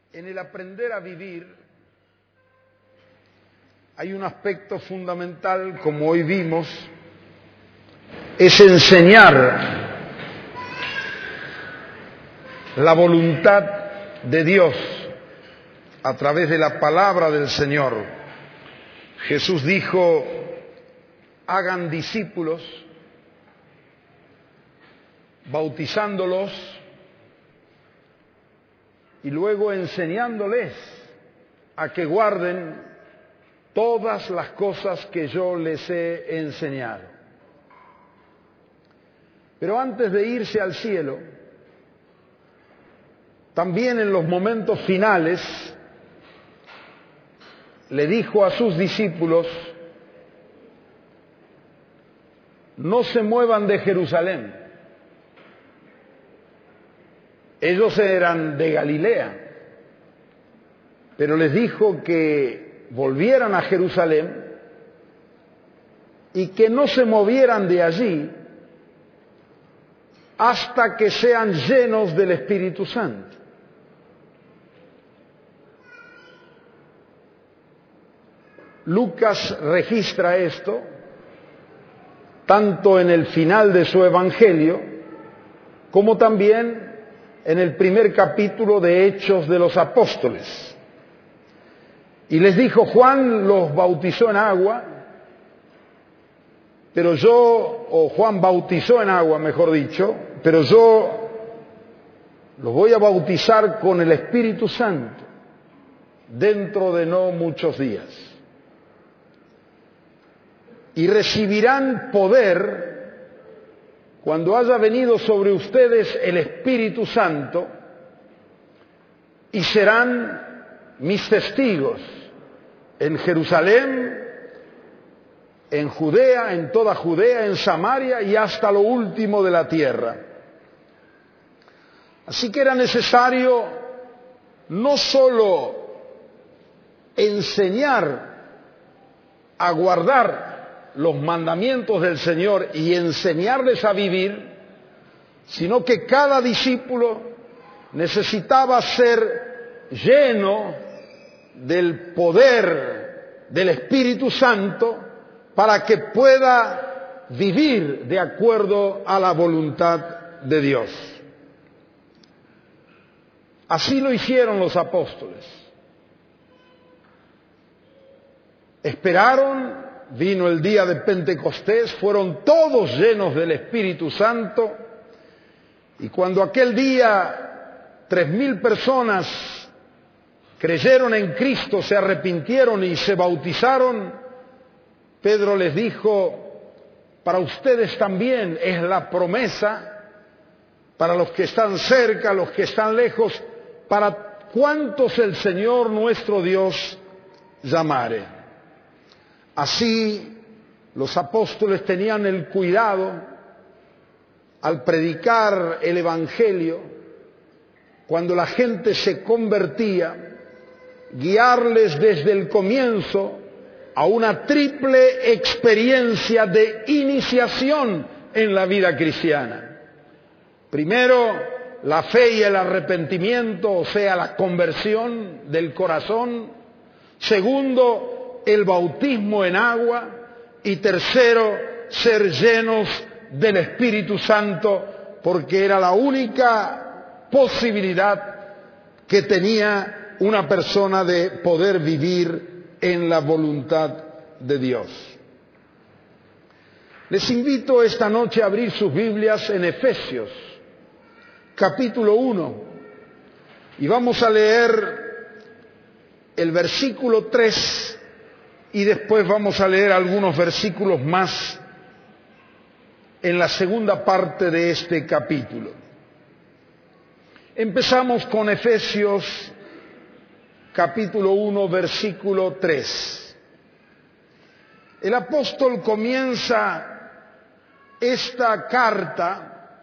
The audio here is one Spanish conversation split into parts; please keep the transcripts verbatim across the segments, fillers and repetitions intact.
En el aprender a vivir hay un aspecto fundamental, como hoy vimos, es enseñar la voluntad de Dios a través de la palabra del Señor. Jesús dijo: hagan discípulos, bautizándolos y luego enseñándoles a que guarden todas las cosas que yo les he enseñado. Pero antes de irse al cielo, también en los momentos finales, le dijo a sus discípulos: no se muevan de Jerusalén. Ellos eran de Galilea, pero les dijo que volvieran a Jerusalén y que no se movieran de allí hasta que sean llenos del Espíritu Santo. Lucas registra esto tanto en el final de su Evangelio como también en el primer capítulo de Hechos de los Apóstoles. Y les dijo: Juan los bautizó en agua, pero yo, o Juan bautizó en agua, mejor dicho, pero yo los voy a bautizar con el Espíritu Santo dentro de no muchos días. Y recibirán poder cuando haya venido sobre ustedes el Espíritu Santo, y serán mis testigos en Jerusalén, en Judea, en toda Judea, en Samaria y hasta lo último de la tierra. Así que era necesario no solo enseñar a guardar los mandamientos del Señor y enseñarles a vivir, sino que cada discípulo necesitaba ser lleno del poder del Espíritu Santo para que pueda vivir de acuerdo a la voluntad de Dios. Así lo hicieron los apóstoles. Esperaron. Vino el día de Pentecostés, fueron todos llenos del Espíritu Santo, y cuando aquel día tres mil personas creyeron en Cristo, se arrepintieron y se bautizaron, Pedro les dijo: para ustedes también es la promesa, para los que están cerca, los que están lejos, para cuantos el Señor nuestro Dios llamare. Así, los apóstoles tenían el cuidado, al predicar el Evangelio, cuando la gente se convertía, guiarles desde el comienzo a una triple experiencia de iniciación en la vida cristiana. Primero, la fe y el arrepentimiento, o sea, la conversión del corazón. Segundo, el bautismo en agua, y tercero, ser llenos del Espíritu Santo, porque era la única posibilidad que tenía una persona de poder vivir en la voluntad de Dios. Les invito esta noche a abrir sus Biblias en Efesios, capítulo uno, y vamos a leer el versículo tres. Y después vamos a leer algunos versículos más en la segunda parte de este capítulo. Empezamos con Efesios capítulo uno, versículo tres. El apóstol comienza esta carta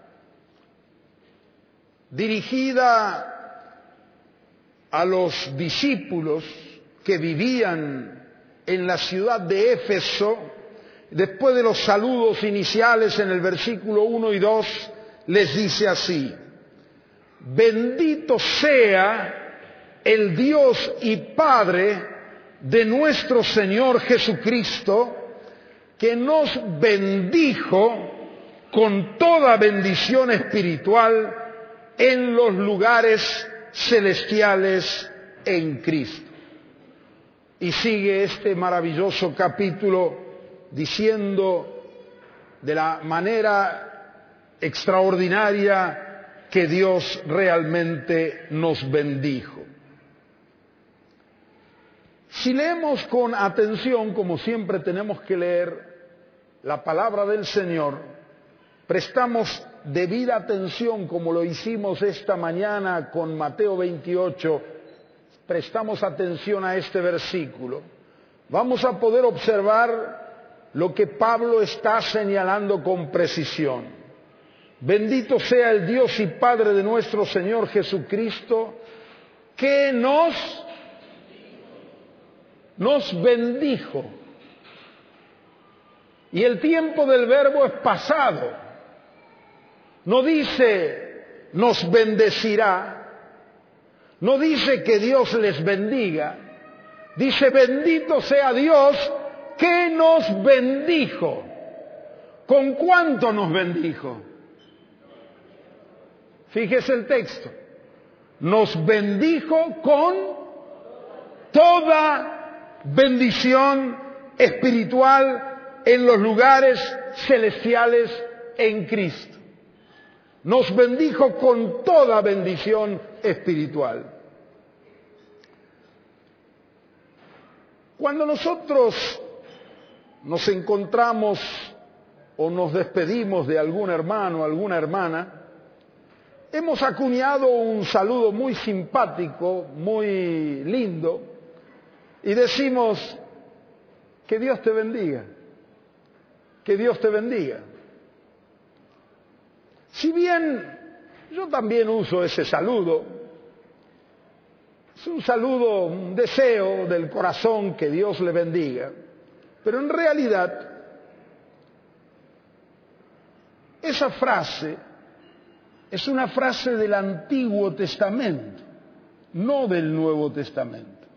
dirigida a los discípulos que vivían en la ciudad de Éfeso. Después de los saludos iniciales en el versículo uno y dos, les dice así: bendito sea el Dios y Padre de nuestro Señor Jesucristo, que nos bendijo con toda bendición espiritual en los lugares celestiales en Cristo. Y sigue este maravilloso capítulo diciendo de la manera extraordinaria que Dios realmente nos bendijo. Si leemos con atención, como siempre tenemos que leer la palabra del Señor, prestamos debida atención, como lo hicimos esta mañana con Mateo veintiocho, prestamos atención a este versículo, vamos a poder observar lo que Pablo está señalando con precisión. Bendito sea el Dios y Padre de nuestro Señor Jesucristo, que nos, nos bendijo. Y el tiempo del verbo es pasado. No dice nos bendecirá, no dice que Dios les bendiga, dice bendito sea Dios que nos bendijo. ¿Con cuánto nos bendijo? Fíjese el texto. Nos bendijo con toda bendición espiritual en los lugares celestiales en Cristo. Nos bendijo con toda bendición espiritual. Cuando nosotros nos encontramos o nos despedimos de algún hermano o alguna hermana, hemos acuñado un saludo muy simpático, muy lindo, y decimos, que Dios te bendiga, que Dios te bendiga. Si bien yo también uso ese saludo, es un saludo, un deseo del corazón que Dios le bendiga, pero en realidad esa frase es una frase del Antiguo Testamento, no del Nuevo Testamento.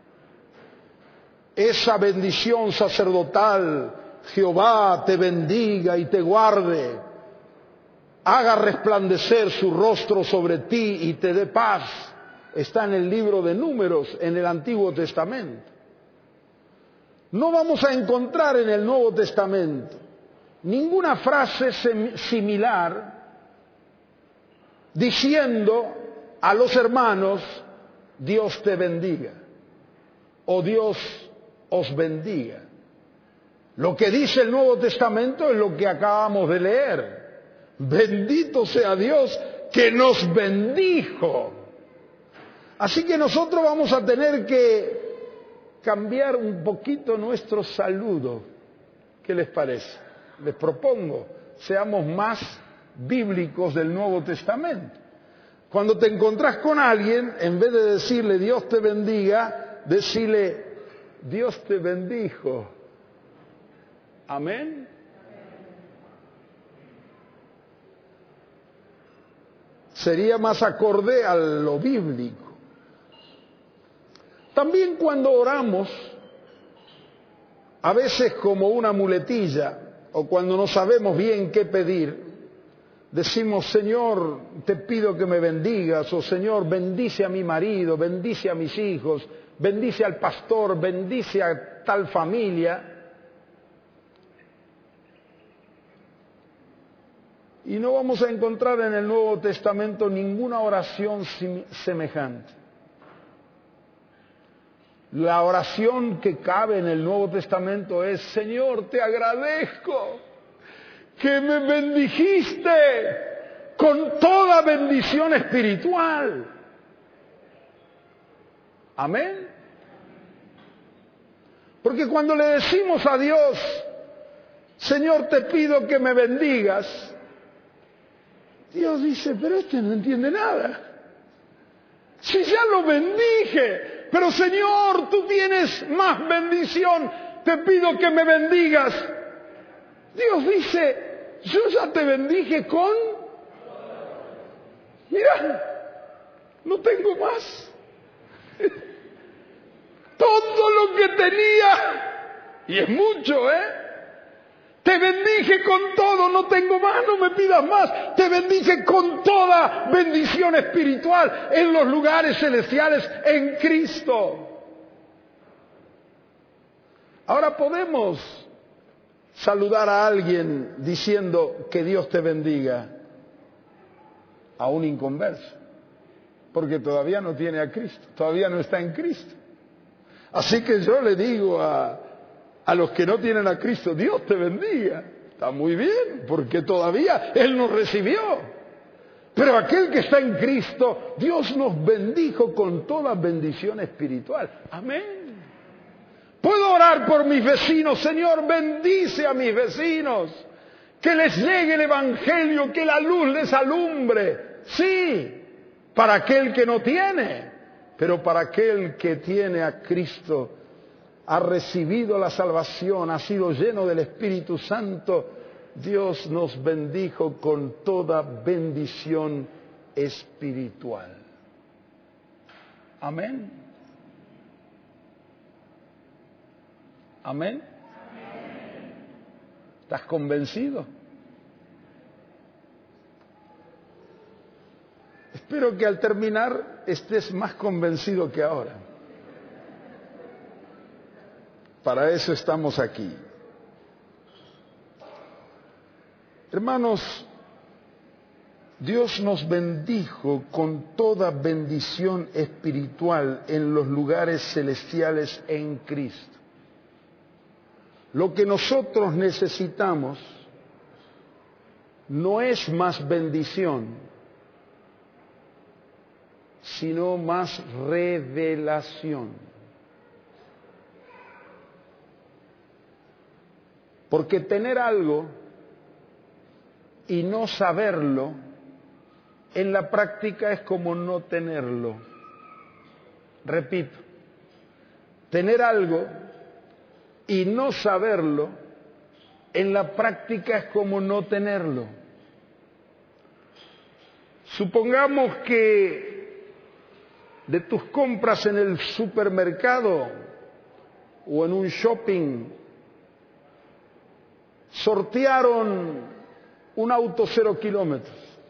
Esa bendición sacerdotal, Jehová te bendiga y te guarde, haga resplandecer su rostro sobre ti y te dé paz, está en el libro de Números, en el Antiguo Testamento. No vamos a encontrar en el Nuevo Testamento ninguna frase similar diciendo a los hermanos, Dios te bendiga, o Dios os bendiga. Lo que dice el Nuevo Testamento es lo que acabamos de leer. Bendito sea Dios que nos bendijo. Así que nosotros vamos a tener que cambiar un poquito nuestro saludo. ¿Qué les parece? Les propongo, seamos más bíblicos del Nuevo Testamento. Cuando te encontrás con alguien, en vez de decirle Dios te bendiga, decirle Dios te bendijo. Amén. Sería más acorde a lo bíblico. También cuando oramos, a veces como una muletilla, o cuando no sabemos bien qué pedir, decimos, Señor, te pido que me bendigas, o Señor, bendice a mi marido, bendice a mis hijos, bendice al pastor, bendice a tal familia. Y no vamos a encontrar en el Nuevo Testamento ninguna oración semejante. La oración que cabe en el Nuevo Testamento es, Señor, te agradezco que me bendijiste con toda bendición espiritual. Amén. Porque cuando le decimos a Dios, Señor, te pido que me bendigas, Dios dice, pero este no entiende nada. Si ya lo bendije, pero Señor, tú tienes más bendición, te pido que me bendigas. Dios dice, yo ya te bendije con... Mira, no tengo más. tenía, y es mucho, ¿eh? Te bendije con todo, no tengo más, no me pidas más. Te bendije con toda bendición espiritual en los lugares celestiales en Cristo. Ahora podemos saludar a alguien diciendo que Dios te bendiga a un inconverso, porque todavía no tiene a Cristo, todavía no está en Cristo. Así que yo le digo a... A los que no tienen a Cristo, Dios te bendiga. Está muy bien, porque todavía Él nos recibió. Pero aquel que está en Cristo, Dios nos bendijo con toda bendición espiritual. Amén. Puedo orar por mis vecinos. Señor, bendice a mis vecinos. Que les llegue el Evangelio, que la luz les alumbre. Sí, para aquel que no tiene. Pero para aquel que tiene a Cristo, ha recibido la salvación, ha sido lleno del Espíritu Santo, Dios nos bendijo con toda bendición espiritual. Amén. Amén. ¿Estás convencido? Espero que al terminar estés más convencido que ahora. Para eso estamos aquí. Hermanos, Dios nos bendijo con toda bendición espiritual en los lugares celestiales en Cristo. Lo que nosotros necesitamos no es más bendición, sino más revelación. Porque tener algo y no saberlo, en la práctica es como no tenerlo. Repito, tener algo y no saberlo, en la práctica es como no tenerlo. Supongamos que de tus compras en el supermercado o en un shopping, sortearon un auto cero kilómetros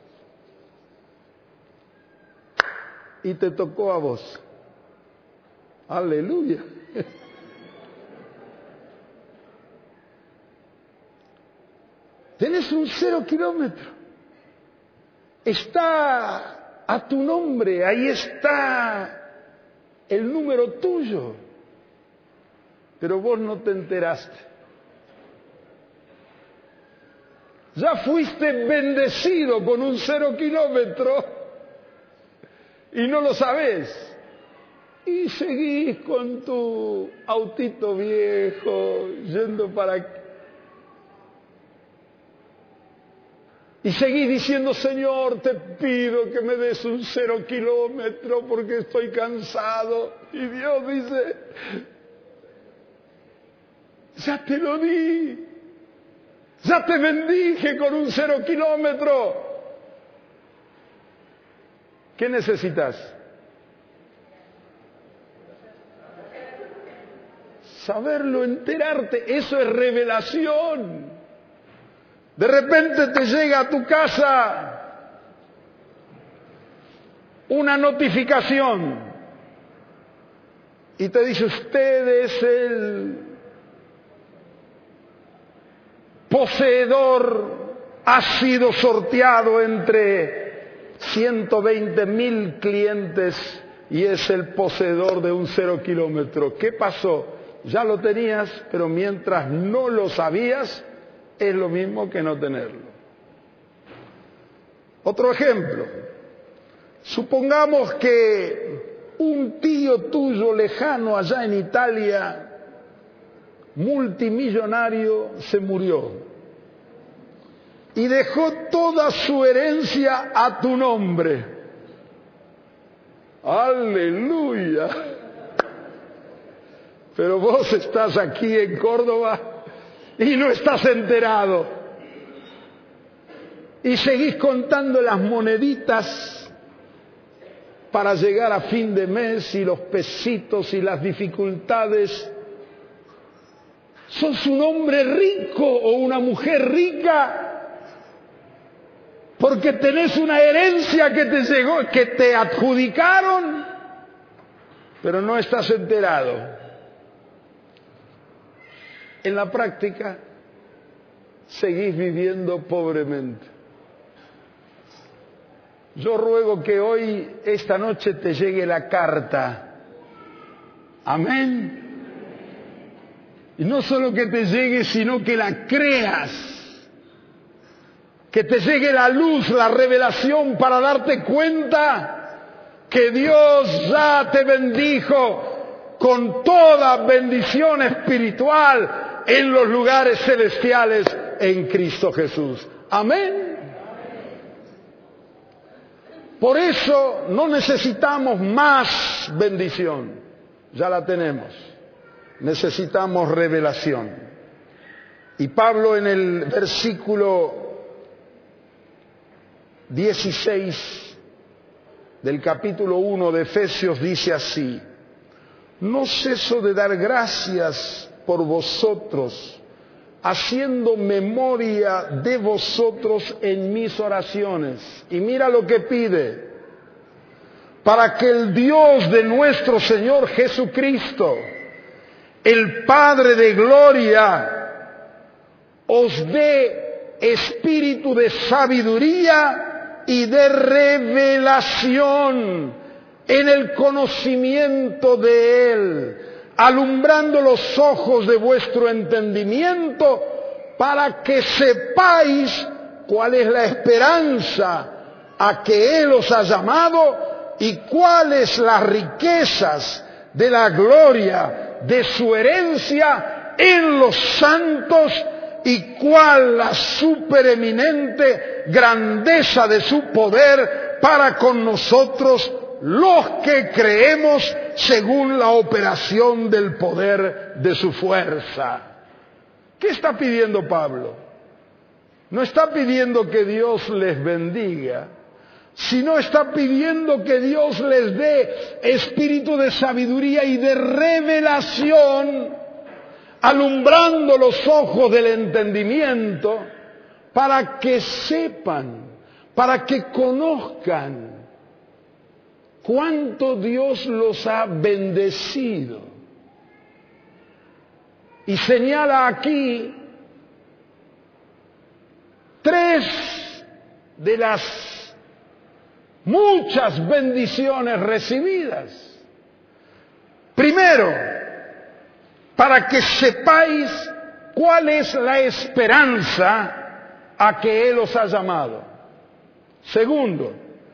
y te tocó a vos. Aleluya. Tenés un cero kilómetro. Está a tu nombre, ahí está el número tuyo. Pero vos no te enteraste. Ya fuiste bendecido con un cero kilómetro y no lo sabés. Y seguís con tu autito viejo yendo para... Y seguís diciendo, Señor, te pido que me des un cero kilómetro porque estoy cansado. Y Dios dice, ya te lo di. Ya te bendije con un cero kilómetro. ¿Qué necesitas? Saberlo, enterarte. Eso es revelación. De repente te llega a tu casa una notificación y te dice, usted es el poseedor, ha sido sorteado entre ciento veinte mil clientes y es el poseedor de un cero kilómetro. ¿Qué pasó? Ya lo tenías, pero mientras no lo sabías, es lo mismo que no tenerlo. Otro ejemplo. Supongamos que un tío tuyo lejano allá en Italia, multimillonario, se murió y dejó toda su herencia a tu nombre. Aleluya. Pero vos estás aquí en Córdoba y no estás enterado. Y seguís contando las moneditas para llegar a fin de mes y los pesitos y las dificultades. Sos un hombre rico o una mujer rica porque tenés una herencia que te llegó, que te adjudicaron, pero no estás enterado. En la práctica, seguís viviendo pobremente. Yo ruego que hoy, esta noche, te llegue la carta. Amén. Y no solo que te llegue, sino que la creas. Que te llegue la luz, la revelación para darte cuenta que Dios ya te bendijo con toda bendición espiritual en los lugares celestiales en Cristo Jesús. Amén. Por eso no necesitamos más bendición, ya la tenemos. Necesitamos revelación. Y Pablo en el versículo dieciséis del capítulo uno de Efesios dice así: no ceso de dar gracias por vosotros, haciendo memoria de vosotros en mis oraciones. Y mira lo que pide: para que el Dios de nuestro Señor Jesucristo, el Padre de gloria, os dé espíritu de sabiduría y de revelación en el conocimiento de Él, alumbrando los ojos de vuestro entendimiento, para que sepáis cuál es la esperanza a que Él os ha llamado y cuáles las riquezas de la gloria de su herencia en los santos, y cuál la supereminente grandeza de su poder para con nosotros los que creemos, según la operación del poder de su fuerza. ¿Qué está pidiendo Pablo? No está pidiendo que Dios les bendiga, sino está pidiendo que Dios les dé espíritu de sabiduría y de revelación, alumbrando los ojos del entendimiento, para que sepan, para que conozcan cuánto Dios los ha bendecido. Y señala aquí tres de las muchas bendiciones recibidas. Primero, para que sepáis cuál es la esperanza a que Él os ha llamado. Segundo,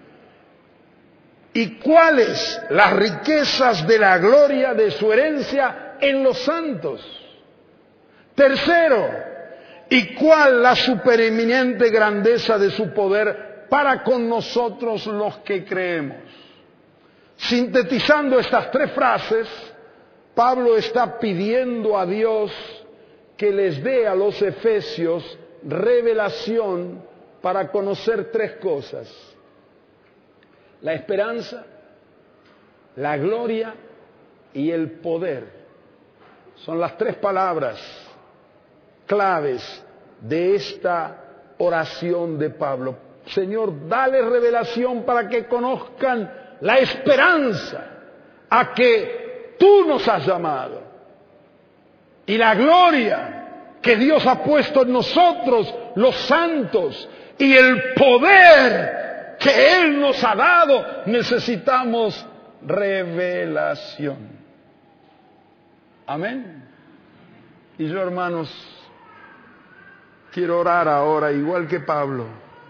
y cuáles las riquezas de la gloria de su herencia en los santos. Tercero, y cuál la supereminente grandeza de su poder para con nosotros los que creemos. Sintetizando estas tres frases, Pablo está pidiendo a Dios que les dé a los efesios revelación para conocer tres cosas: la esperanza, la gloria y el poder. Son las tres palabras claves de esta oración de Pablo. Señor, dale revelación para que conozcan la esperanza a que Tú nos has llamado, y la gloria que Dios ha puesto en nosotros, los santos, y el poder que Él nos ha dado. Necesitamos revelación. Amén. Y yo, hermanos, quiero orar ahora igual que Pablo.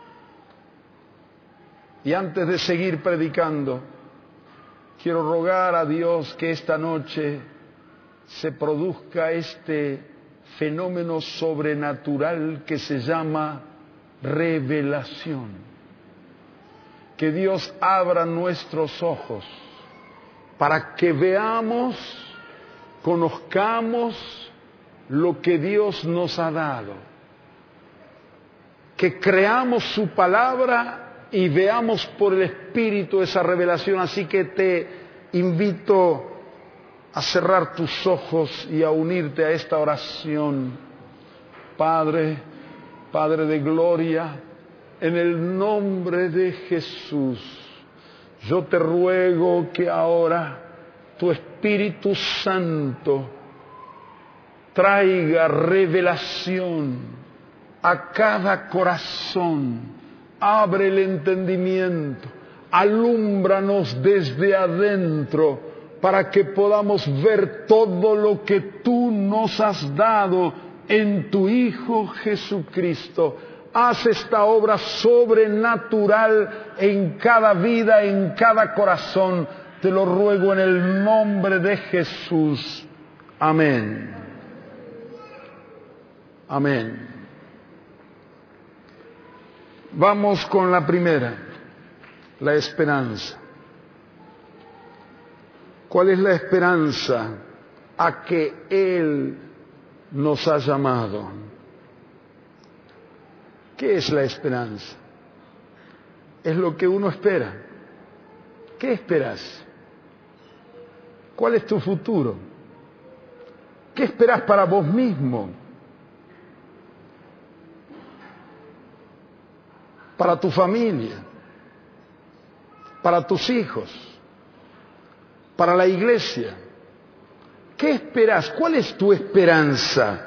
Y antes de seguir predicando, quiero rogar a Dios que esta noche se produzca este fenómeno sobrenatural que se llama revelación. Que Dios abra nuestros ojos para que veamos, conozcamos lo que Dios nos ha dado. Que creamos su palabra y veamos por el Espíritu esa revelación. Así que te invito a cerrar tus ojos y a unirte a esta oración. Padre, Padre de gloria, en el nombre de Jesús, yo te ruego que ahora tu Espíritu Santo traiga revelación a cada corazón. Abre el entendimiento, alúmbranos desde adentro para que podamos ver todo lo que tú nos has dado en tu Hijo Jesucristo. Haz esta obra sobrenatural en cada vida, en cada corazón. Te lo ruego en el nombre de Jesús. Amén. Amén. Vamos con la primera, la esperanza. ¿Cuál es la esperanza a que Él nos ha llamado? ¿Qué es la esperanza? Es lo que uno espera. ¿Qué esperas? ¿Cuál es tu futuro? ¿Qué esperas para vos mismo? Para tu familia, para tus hijos, para la iglesia. ¿Qué esperas? ¿Cuál es tu esperanza?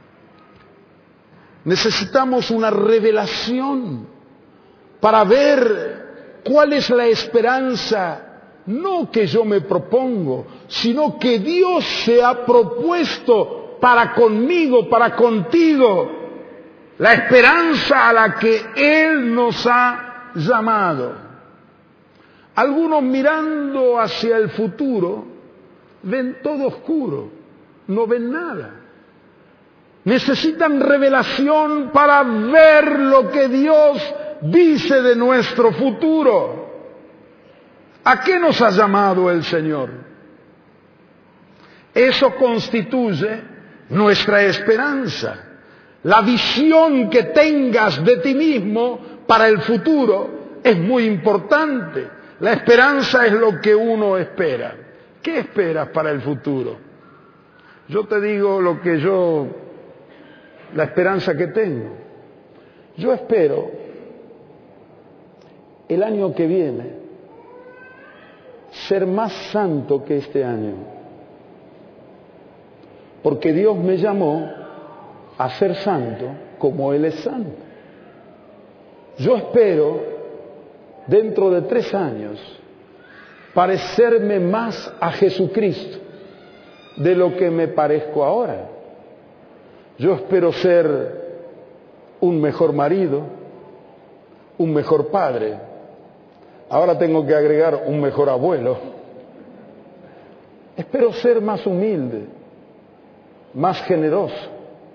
Necesitamos una revelación para ver cuál es la esperanza, no que yo me propongo, sino que Dios se ha propuesto para conmigo, para contigo. La esperanza a la que Él nos ha llamado. Algunos mirando hacia el futuro ven todo oscuro, no ven nada. Necesitan revelación para ver lo que Dios dice de nuestro futuro. ¿A qué nos ha llamado el Señor? Eso constituye nuestra esperanza. La visión que tengas de ti mismo para el futuro es muy importante. La esperanza es lo que uno espera. ¿Qué esperas para el futuro? Yo te digo lo que yo, la esperanza que tengo. Yo espero el año que viene ser más santo que este año. Porque Dios me llamó a ser santo como Él es santo. Yo espero, dentro de tres años, parecerme más a Jesucristo de lo que me parezco ahora. Yo espero ser un mejor marido, un mejor padre. Ahora tengo que agregar un mejor abuelo. Espero ser más humilde, más generoso,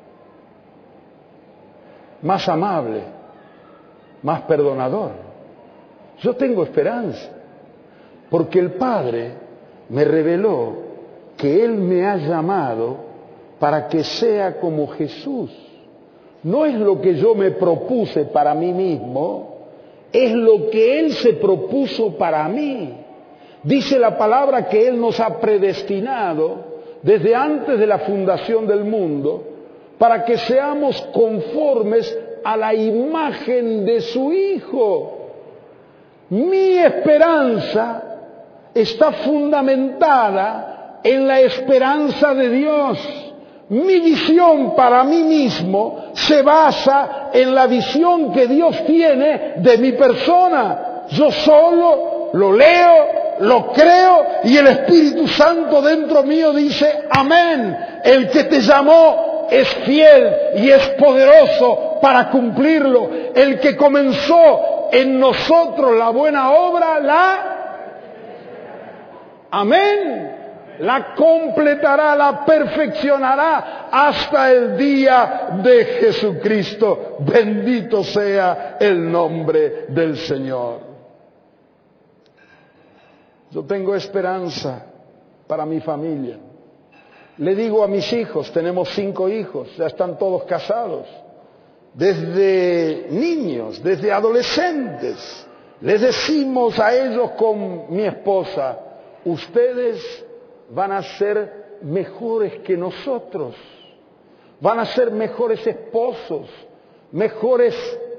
más amable, más perdonador. Yo tengo esperanza, porque el Padre me reveló que Él me ha llamado para que sea como Jesús. No es lo que yo me propuse para mí mismo, es lo que Él se propuso para mí. Dice la palabra que Él nos ha predestinado desde antes de la fundación del mundo para que seamos conformes a la imagen de su Hijo. Mi esperanza está fundamentada en la esperanza de Dios. Mi visión para mí mismo se basa en la visión que Dios tiene de mi persona. Yo solo lo leo, lo creo y el Espíritu Santo dentro mío dice amén. El que te llamó es fiel y es poderoso para cumplirlo. El que comenzó en nosotros la buena obra, la... Amén. La completará, la perfeccionará hasta el día de Jesucristo. Bendito sea el nombre del Señor. Yo tengo esperanza para mi familia. Le digo a mis hijos, tenemos cinco hijos, ya están todos casados. Desde niños, desde adolescentes, les decimos a ellos con mi esposa, ustedes van a ser mejores que nosotros. Van a ser mejores esposos, mejores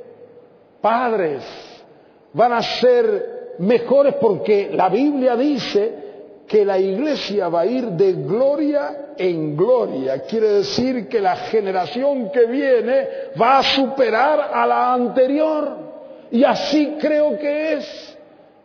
padres. Van a ser mejores porque la Biblia dice que la iglesia va a ir de gloria en gloria. Quiere decir que la generación que viene va a superar a la anterior. Y así creo que es.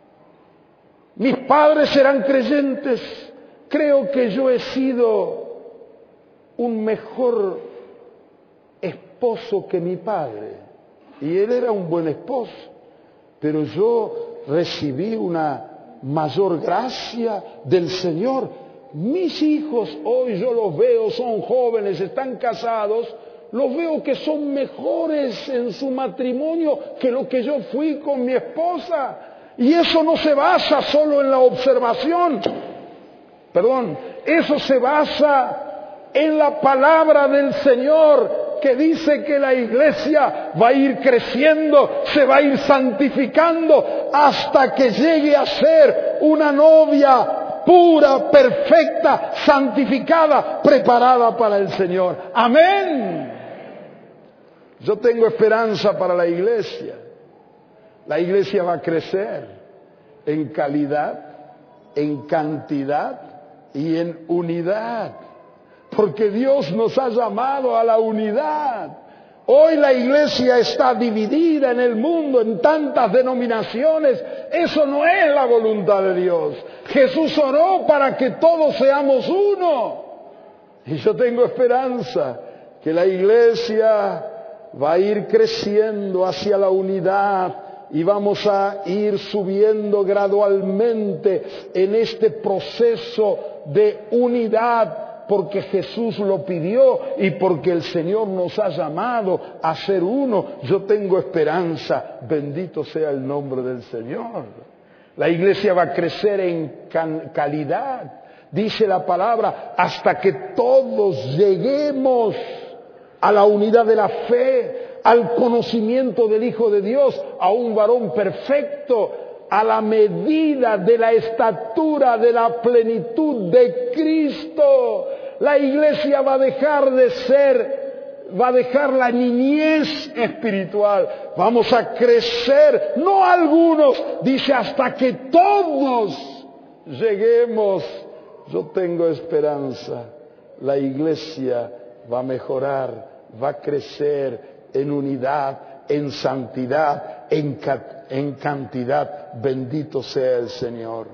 Mis padres serán creyentes. Creo que yo he sido un mejor esposo que mi padre. Y él era un buen esposo. Pero yo recibí una mayor gracia del Señor. Mis hijos hoy yo los veo, son jóvenes, están casados, los veo que son mejores en su matrimonio que lo que yo fui con mi esposa. Y eso no se basa solo en la observación, perdón, eso se basa en la palabra del Señor, que dice que la iglesia va a ir creciendo, se va a ir santificando hasta que llegue a ser una novia pura, perfecta, santificada, preparada para el Señor. Amén. Yo tengo esperanza para la iglesia. La iglesia va a crecer en calidad, en cantidad y en unidad. Porque Dios nos ha llamado a la unidad. Hoy la iglesia está dividida en el mundo en tantas denominaciones. Eso no es la voluntad de Dios. Jesús oró para que todos seamos uno. Y yo tengo esperanza que la iglesia va a ir creciendo hacia la unidad y vamos a ir subiendo gradualmente en este proceso de unidad. Porque Jesús lo pidió y porque el Señor nos ha llamado a ser uno. Yo tengo esperanza, bendito sea el nombre del Señor. La iglesia va a crecer en calidad, dice la palabra, hasta que todos lleguemos a la unidad de la fe, al conocimiento del Hijo de Dios, a un varón perfecto, a la medida de la estatura de la plenitud de Cristo. La iglesia va a dejar de ser, va a dejar la niñez espiritual. Vamos a crecer, no algunos, dice hasta que todos lleguemos. Yo tengo esperanza. La iglesia va a mejorar, va a crecer en unidad, en santidad, en cantidad. En cantidad, bendito sea el Señor.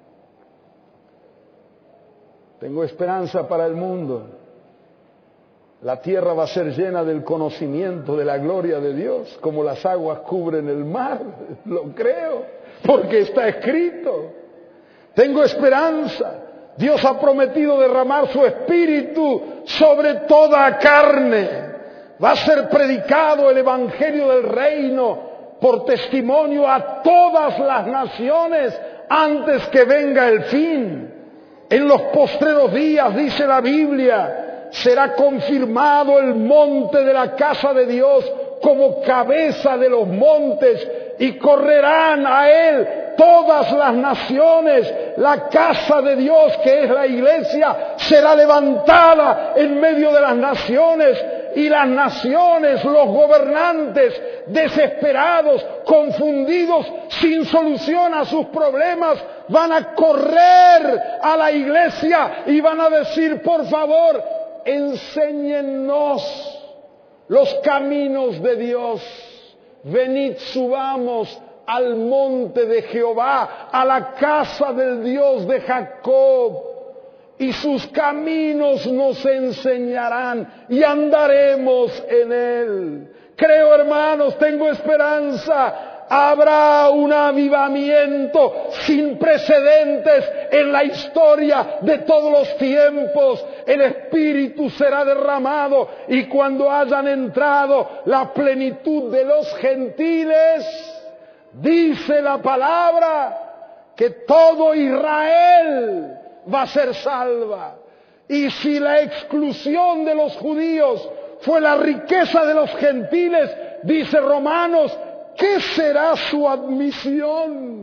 Tengo esperanza para el mundo. La tierra va a ser llena del conocimiento de la gloria de Dios, como las aguas cubren el mar. Lo creo, porque está escrito. Tengo esperanza. Dios ha prometido derramar su espíritu sobre toda carne. Va a ser predicado el evangelio del reino por testimonio a todas las naciones antes que venga el fin. En los postreros días, dice la Biblia, será confirmado el monte de la casa de Dios como cabeza de los montes y correrán a él todas las naciones. La casa de Dios, que es la iglesia, será levantada en medio de las naciones. Y las naciones, los gobernantes, desesperados, confundidos, sin solución a sus problemas, van a correr a la iglesia y van a decir, por favor, enséñennos los caminos de Dios. Venid, subamos al monte de Jehová, a la casa del Dios de Jacob. Y sus caminos nos enseñarán y andaremos en él. Creo, hermanos, tengo esperanza. Habrá un avivamiento sin precedentes en la historia de todos los tiempos. El Espíritu será derramado y cuando hayan entrado la plenitud de los gentiles, dice la palabra que todo Israel va a ser salva. Y si la exclusión de los judíos fue la riqueza de los gentiles, dice Romanos, ¿qué será su admisión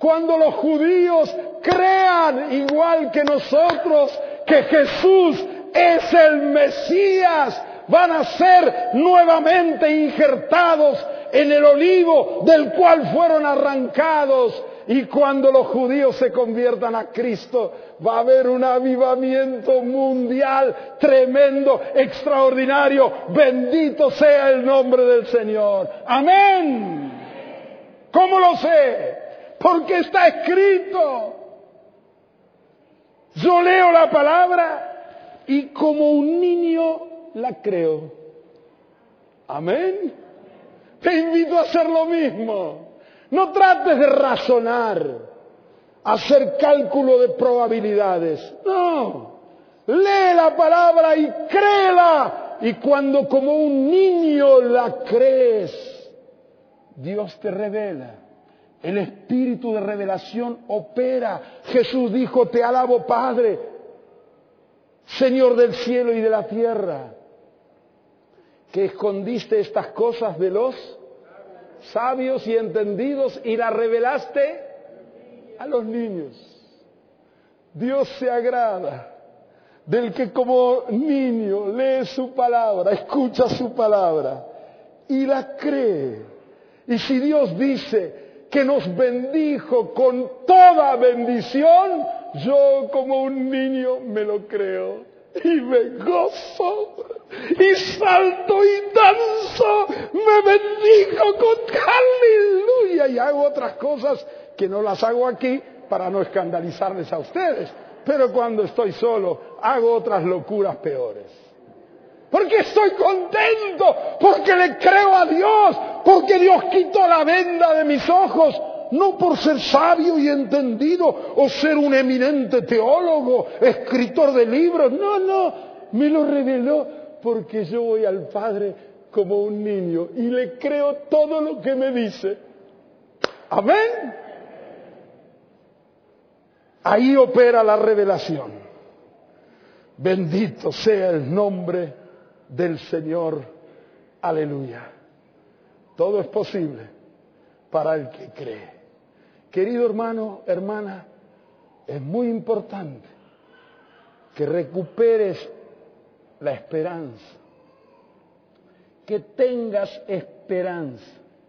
Cuando los judíos crean igual que nosotros que Jesús es el Mesías, van a ser nuevamente injertados en el olivo del cual fueron arrancados. Y cuando los judíos se conviertan a Cristo, va a haber un avivamiento mundial tremendo, extraordinario. Bendito sea el nombre del Señor. Amén. ¿Cómo lo sé? Porque está escrito. Yo leo la palabra y como un niño la creo. Amén. Te invito a hacer lo mismo. No trates de razonar, hacer cálculo de probabilidades. No. Lee la palabra y créela. Y cuando como un niño la crees, Dios te revela. El espíritu de revelación opera. Jesús dijo, te alabo, Padre, Señor del cielo y de la tierra, que escondiste estas cosas de los sabios y entendidos y las revelaste a los niños. Dios se agrada del que como niño lee su palabra, escucha su palabra y la cree. Y si Dios dice que nos bendijo con toda bendición, yo como un niño me lo creo y me gozo y salto y danzo, me bendijo con aleluya, y hago otras cosas que no las hago aquí para no escandalizarles a ustedes, pero cuando estoy solo hago otras locuras peores. Porque estoy contento, porque le creo a Dios, porque Dios quitó la venda de mis ojos, no por ser sabio y entendido o ser un eminente teólogo, escritor de libros, no, no, me lo reveló porque yo voy al Padre como un niño y le creo todo lo que me dice. Amén. Ahí opera la revelación. Bendito sea el nombre del Señor. Aleluya. Todo es posible para el que cree. Querido hermano, hermana, es muy importante que recuperes la esperanza, que tengas esperanza.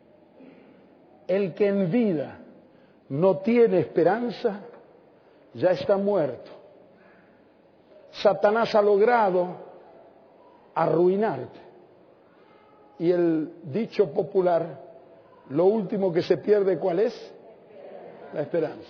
El que en vida no tiene esperanza, ya está muerto. Satanás ha logrado arruinarte. Y el dicho popular, lo último que se pierde, ¿cuál es? La esperanza.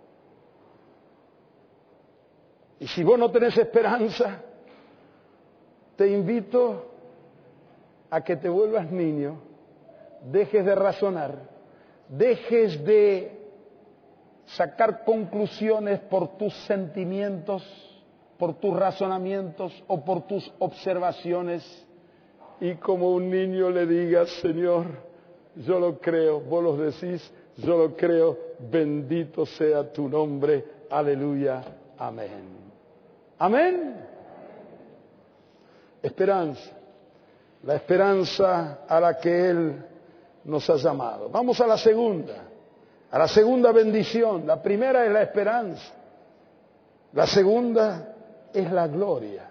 Y si vos no tenés esperanza, te invito a que te vuelvas niño, dejes de razonar, dejes de sacar conclusiones por tus sentimientos, por tus razonamientos o por tus observaciones, y como un niño le digas, Señor, yo lo creo, vos lo decís, yo lo creo, bendito sea tu nombre, aleluya, amén. Amén. Esperanza, la esperanza a la que Él nos ha llamado. Vamos a la segunda, a la segunda bendición. La primera es la esperanza, la segunda es la gloria.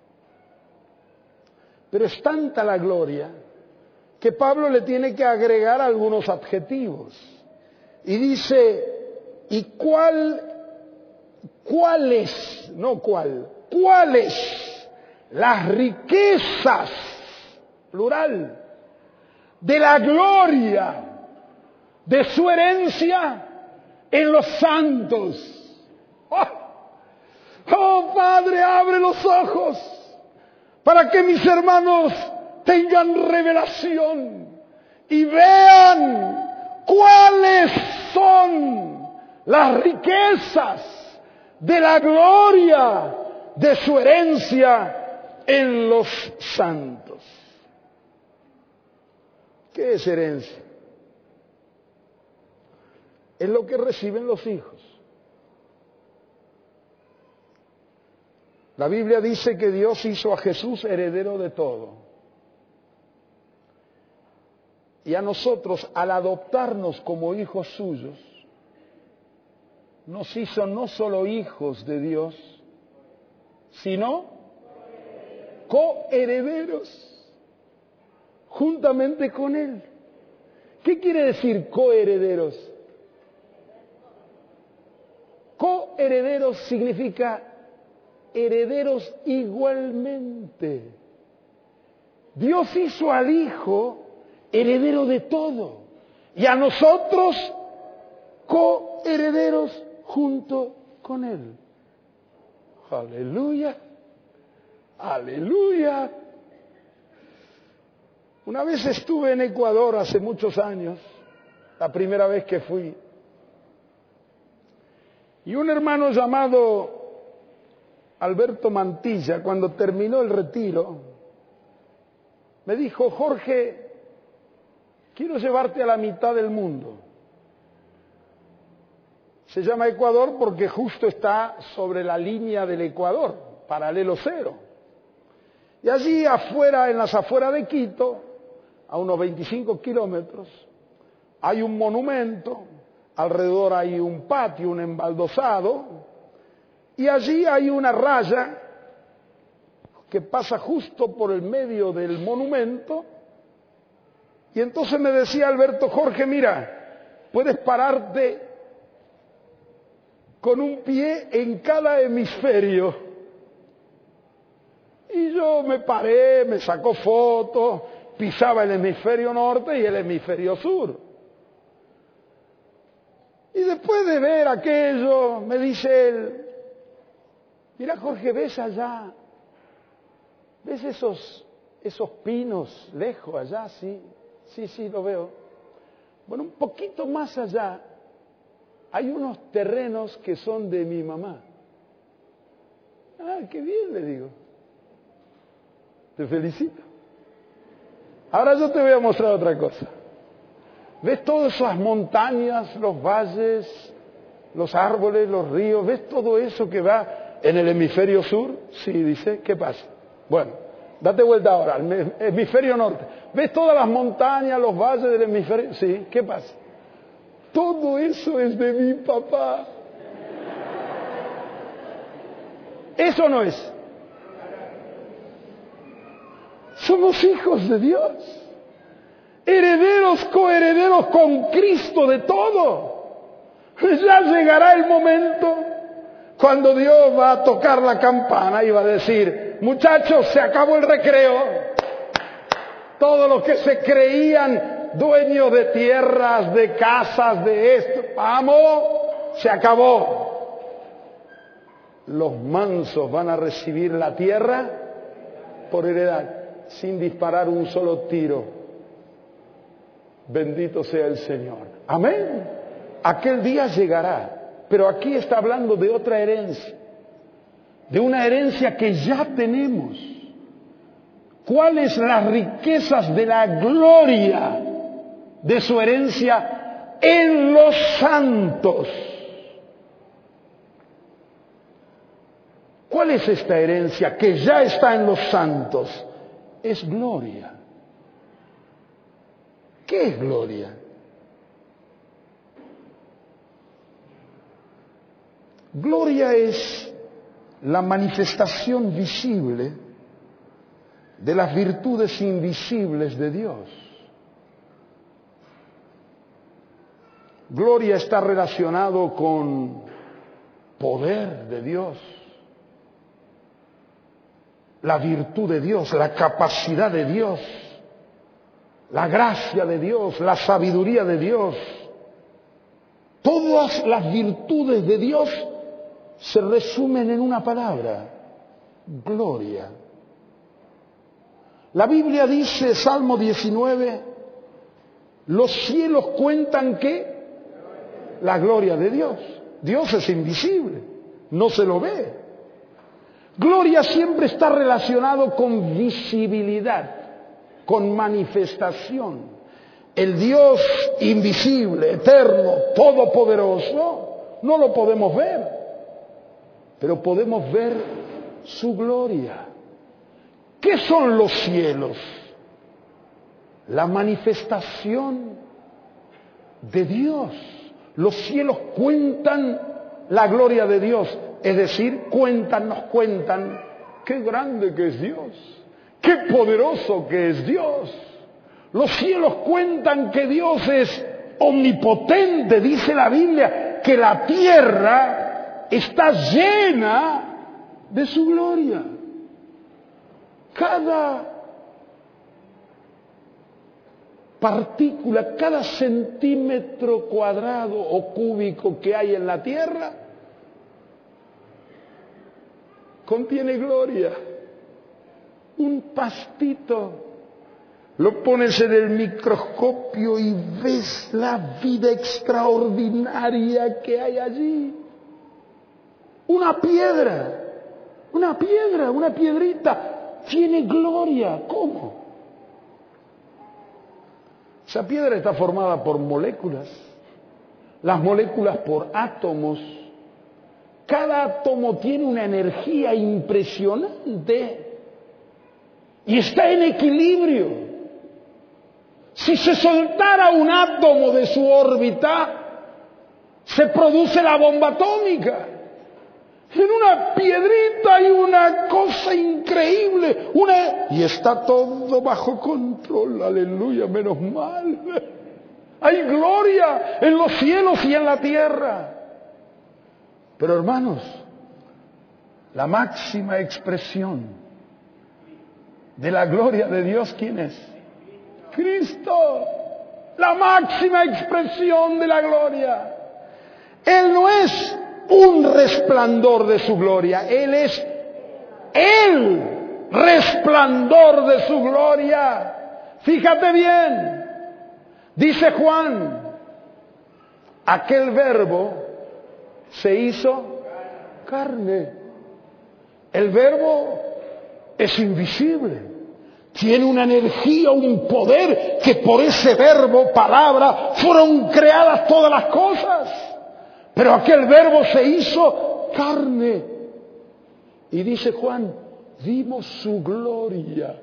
Pero es tanta la gloria que Pablo le tiene que agregar algunos adjetivos. Y dice, ¿y cuál, cuáles, no cuál, cuáles las riquezas, plural, de la gloria de su herencia en los santos? ¡Oh! ¡Oh, Padre, abre los ojos para que mis hermanos tengan revelación y vean cuáles son las riquezas de la gloria de su herencia en los santos! ¿Qué es herencia? Es lo que reciben los hijos. La Biblia dice que Dios hizo a Jesús heredero de todo. Y a nosotros, al adoptarnos como hijos suyos, nos hizo no solo hijos de Dios, sino coherederos juntamente con Él. ¿Qué quiere decir coherederos? Coherederos significa herederos igualmente. Dios hizo al Hijo heredero de todo y a nosotros coherederos junto con Él. Aleluya, aleluya. Una vez estuve en Ecuador hace muchos años, la primera vez que fui, y un hermano llamado Alberto Mantilla, cuando terminó el retiro, me dijo: Jorge, quiero llevarte a la mitad del mundo. Se llama Ecuador porque justo está sobre la línea del Ecuador, paralelo cero. Y allí afuera, en las afueras de Quito, a unos veinticinco kilómetros, hay un monumento, alrededor hay un patio, un embaldosado, y allí hay una raya que pasa justo por el medio del monumento. Y entonces me decía Alberto: Jorge, mira, puedes pararte con un pie en cada hemisferio. Y yo me paré, me sacó fotos, pisaba el hemisferio norte y el hemisferio sur. Y después de ver aquello, me dice él: mira, Jorge, ¿ves allá? ¿Ves esos, esos pinos lejos allá? Sí, sí, sí, lo veo. Bueno, un poquito más allá hay unos terrenos que son de mi mamá. Ah, qué bien, le digo. Te felicito. Ahora yo te voy a mostrar otra cosa. ¿Ves todas esas montañas, los valles, los árboles, los ríos? ¿Ves todo eso que va en el hemisferio sur? Sí, dice. ¿Qué pasa? Bueno, date vuelta ahora al hemisferio norte. ¿Ves todas las montañas, los valles del hemisferio? Sí. ¿Qué pasa? Todo eso es de mi papá. Eso no es. Somos hijos de Dios. Herederos, coherederos con Cristo de todo. Ya llegará el momento cuando Dios va a tocar la campana y va a decir: muchachos, se acabó el recreo. Todos los que se creían dueños de tierras, de casas, de esto, vamos, se acabó. Los mansos van a recibir la tierra por heredad, sin disparar un solo tiro. Bendito sea el Señor. Amén. Aquel día llegará, pero aquí está hablando de otra herencia, de una herencia que ya tenemos. ¿Cuáles las riquezas de la gloria de su herencia en los santos? ¿Cuál es esta herencia que ya está en los santos? Es gloria. ¿Qué es gloria? Gloria es la manifestación visible de las virtudes invisibles de Dios. Gloria está relacionado con poder de Dios, la virtud de Dios, la capacidad de Dios, la gracia de Dios, la sabiduría de Dios. Todas las virtudes de Dios se resumen en una palabra: gloria. La Biblia dice, Salmo diecinueve, los cielos cuentan ¿qué? La gloria de Dios. Dios es invisible, no se lo ve. Gloria siempre está relacionado con visibilidad, con manifestación. El Dios invisible, eterno, todopoderoso, no lo podemos ver, pero podemos ver su gloria. ¿Qué son los cielos? La manifestación de Dios. Los cielos cuentan la gloria de Dios. Es decir, cuentan, nos cuentan qué grande que es Dios, qué poderoso que es Dios. Los cielos cuentan que Dios es omnipotente. Dice la Biblia que la tierra está llena de su gloria. Cada partícula, cada centímetro cuadrado o cúbico que hay en la tierra contiene gloria. Un pastito, lo pones en el microscopio y ves la vida extraordinaria que hay allí. Una piedra, una piedra, una piedrita, tiene gloria. ¿Cómo? Esa piedra está formada por moléculas, las moléculas por átomos. Cada átomo tiene una energía impresionante y está en equilibrio. Si se soltara un átomo de su órbita, se produce la bomba atómica. En una piedrita hay una cosa increíble, una y está todo bajo control. Aleluya, menos mal. Hay gloria en los cielos y en la tierra. Pero hermanos, la máxima expresión de la gloria de Dios, ¿quién es? Cristo. La máxima expresión de la gloria. Él no es un resplandor de su gloria, Él es el resplandor de su gloria. Fíjate bien, dice Juan, aquel verbo se hizo carne. El verbo es invisible, tiene una energía, un poder, que por ese verbo, palabra, fueron creadas todas las cosas. Pero aquel verbo se hizo carne. Y dice Juan, vimos su gloria.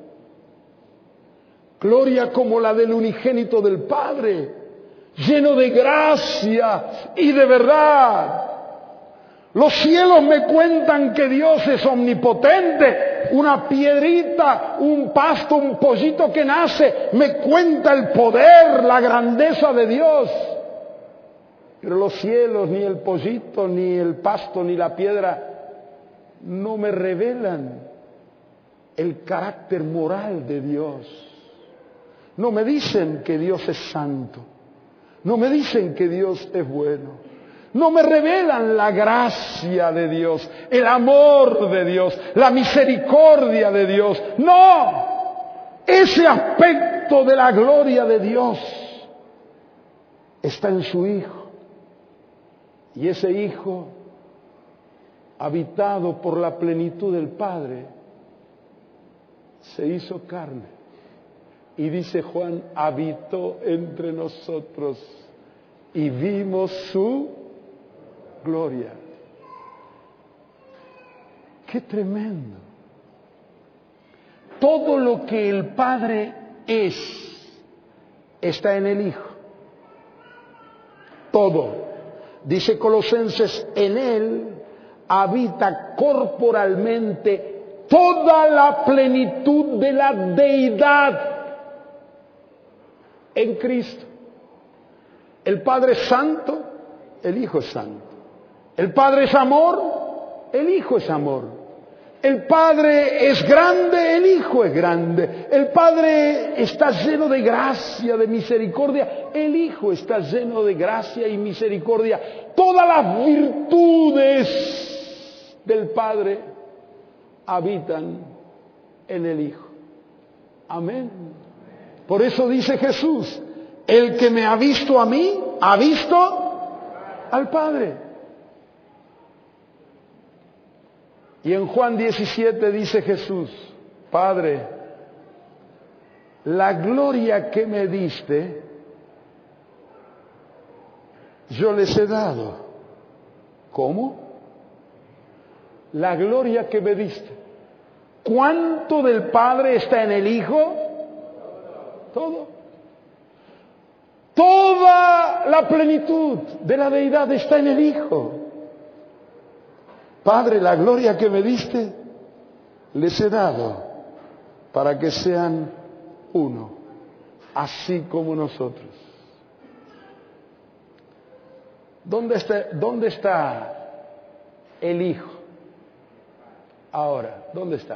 Gloria como la del unigénito del Padre, lleno de gracia y de verdad. Los cielos me cuentan que Dios es omnipotente. Una piedrita, un pasto, un pollito que nace, me cuenta el poder, la grandeza de Dios. Pero los cielos, ni el pollito, ni el pasto, ni la piedra, no me revelan el carácter moral de Dios. No me dicen que Dios es santo. No me dicen que Dios es bueno. No me revelan la gracia de Dios, el amor de Dios, la misericordia de Dios. No, ese aspecto de la gloria de Dios está en su Hijo. Y ese Hijo, habitado por la plenitud del Padre, se hizo carne. Y dice Juan, habitó entre nosotros y vimos su gloria. ¡Qué tremendo! Todo lo que el Padre es, está en el Hijo. Todo. Dice Colosenses, en Él habita corporalmente toda la plenitud de la deidad en Cristo. El Padre es santo, el Hijo es santo. El Padre es amor, el Hijo es amor. El Padre es grande, el Hijo es grande. El Padre está lleno de gracia, de misericordia. El Hijo está lleno de gracia y misericordia. Todas las virtudes del Padre habitan en el Hijo. Amén. Por eso dice Jesús, el que me ha visto a mí, ha visto al Padre. Y en Juan diecisiete dice Jesús, Padre, la gloria que me diste, yo les he dado. ¿Cómo? La gloria que me diste. ¿Cuánto del Padre está en el Hijo? Todo. Toda la plenitud de la deidad está en el Hijo. Padre, la gloria que me diste, les he dado para que sean uno, así como nosotros. ¿Dónde está, dónde está el Hijo? Ahora, ¿dónde está?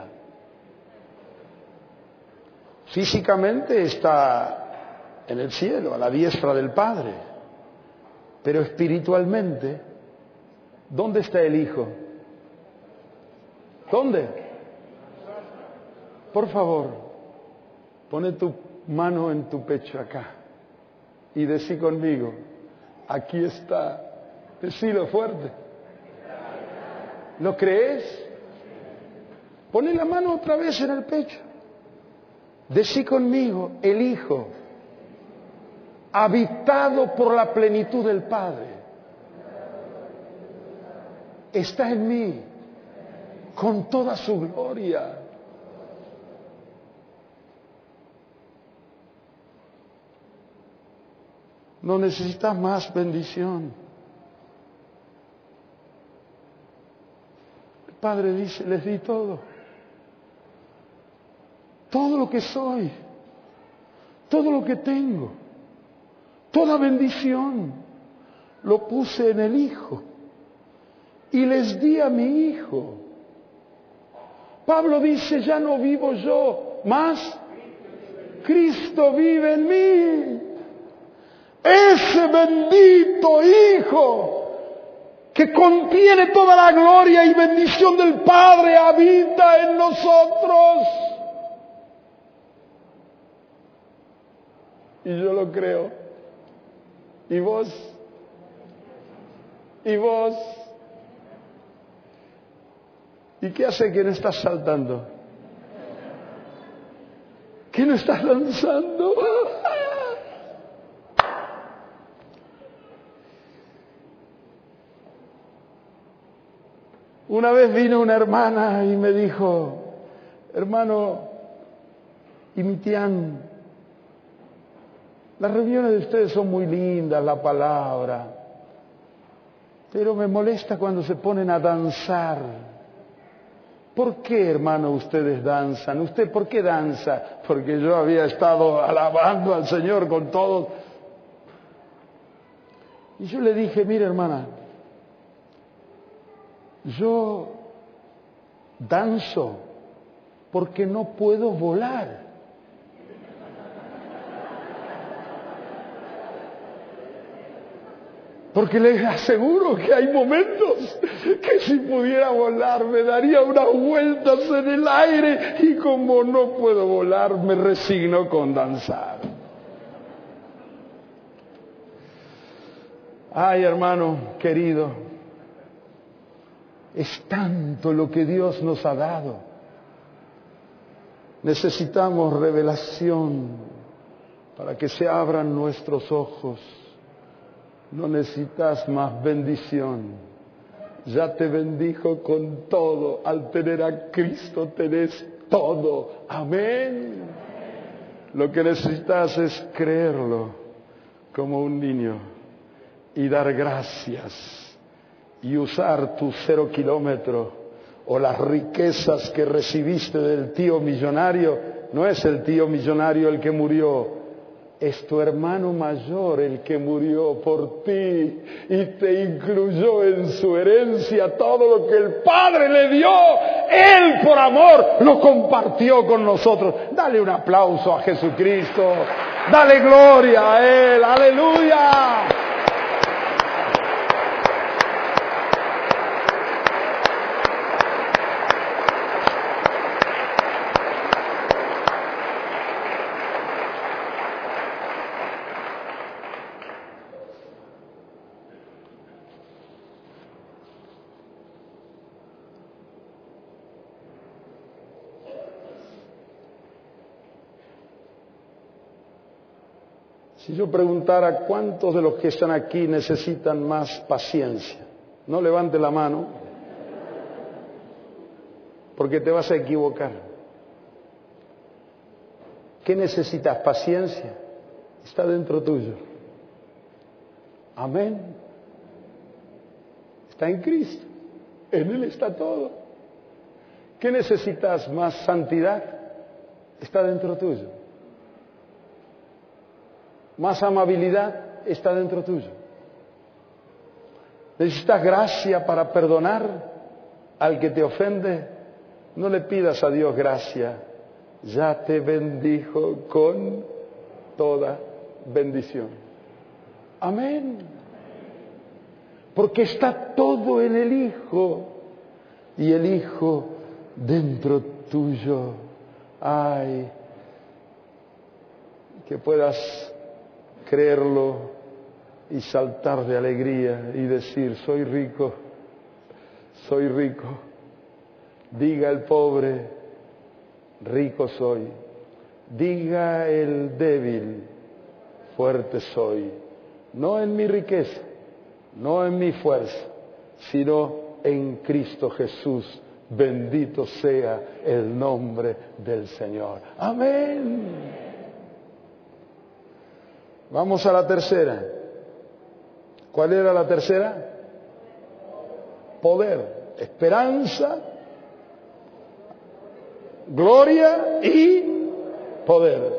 Físicamente está en el cielo, a la diestra del Padre. Pero espiritualmente, ¿dónde está el Hijo? ¿Dónde? Por favor, pone tu mano en tu pecho acá y decí conmigo, aquí está. Decilo fuerte. ¿Lo crees? Pone la mano otra vez en el pecho. Decí conmigo, el Hijo, habitado por la plenitud del Padre, está en mí con toda su gloria. No necesitas más bendición. El Padre dice, les di todo. Todo lo que soy. Todo lo que tengo. Toda bendición. Lo puse en el Hijo. Y les di a mi Hijo. Pablo dice, ya no vivo yo, más Cristo vive en mí. Ese bendito Hijo que contiene toda la gloria y bendición del Padre habita en nosotros. Y yo lo creo. ¿Y vos? ¿Y vos? ¿Y qué hace que no estás saltando? ¿Qué no estás danzando? Una vez vino una hermana y me dijo, hermano, y mi tián, las reuniones de ustedes son muy lindas, la palabra, pero me molesta cuando se ponen a danzar. ¿Por qué, hermano, ustedes danzan? ¿Usted por qué danza? Porque yo había estado alabando al Señor con todos. Y yo le dije, mire, hermana, yo danzo porque no puedo volar. Porque les aseguro que hay momentos que si pudiera volar me daría unas vueltas en el aire y como no puedo volar me resigno con danzar. Ay, hermano querido, es tanto lo que Dios nos ha dado. Necesitamos revelación para que se abran nuestros ojos. No necesitas más bendición. Ya te bendijo con todo. Al tener a Cristo tenés todo. Amén. Lo que necesitas es creerlo como un niño y dar gracias y usar tu cero kilómetro o las riquezas que recibiste del tío millonario. No es el tío millonario el que murió. Es tu hermano mayor el que murió por ti y te incluyó en su herencia. Todo lo que el Padre le dio, Él por amor lo compartió con nosotros. Dale un aplauso a Jesucristo. Dale gloria a Él. Aleluya. Si yo preguntara cuántos de los que están aquí necesitan más paciencia, no levante la mano, porque te vas a equivocar. ¿Qué necesitas? Paciencia. Está dentro tuyo. Amén. Está en Cristo. En Él está todo. ¿Qué necesitas más? Santidad. Está dentro tuyo. Más amabilidad. Está dentro tuyo. ¿Necesitas gracia para perdonar al que te ofende? No le pidas a Dios gracia. Ya te bendijo con toda bendición. Amén. Porque está todo en el Hijo. Y el Hijo dentro tuyo. Ay, que puedas creerlo y saltar de alegría y decir, soy rico, soy rico. Diga el pobre, rico soy. Diga el débil, fuerte soy. No en mi riqueza, no en mi fuerza, sino en Cristo Jesús. Bendito sea el nombre del Señor. Amén. Vamos a la tercera. ¿Cuál era la tercera? Poder, esperanza, gloria y poder.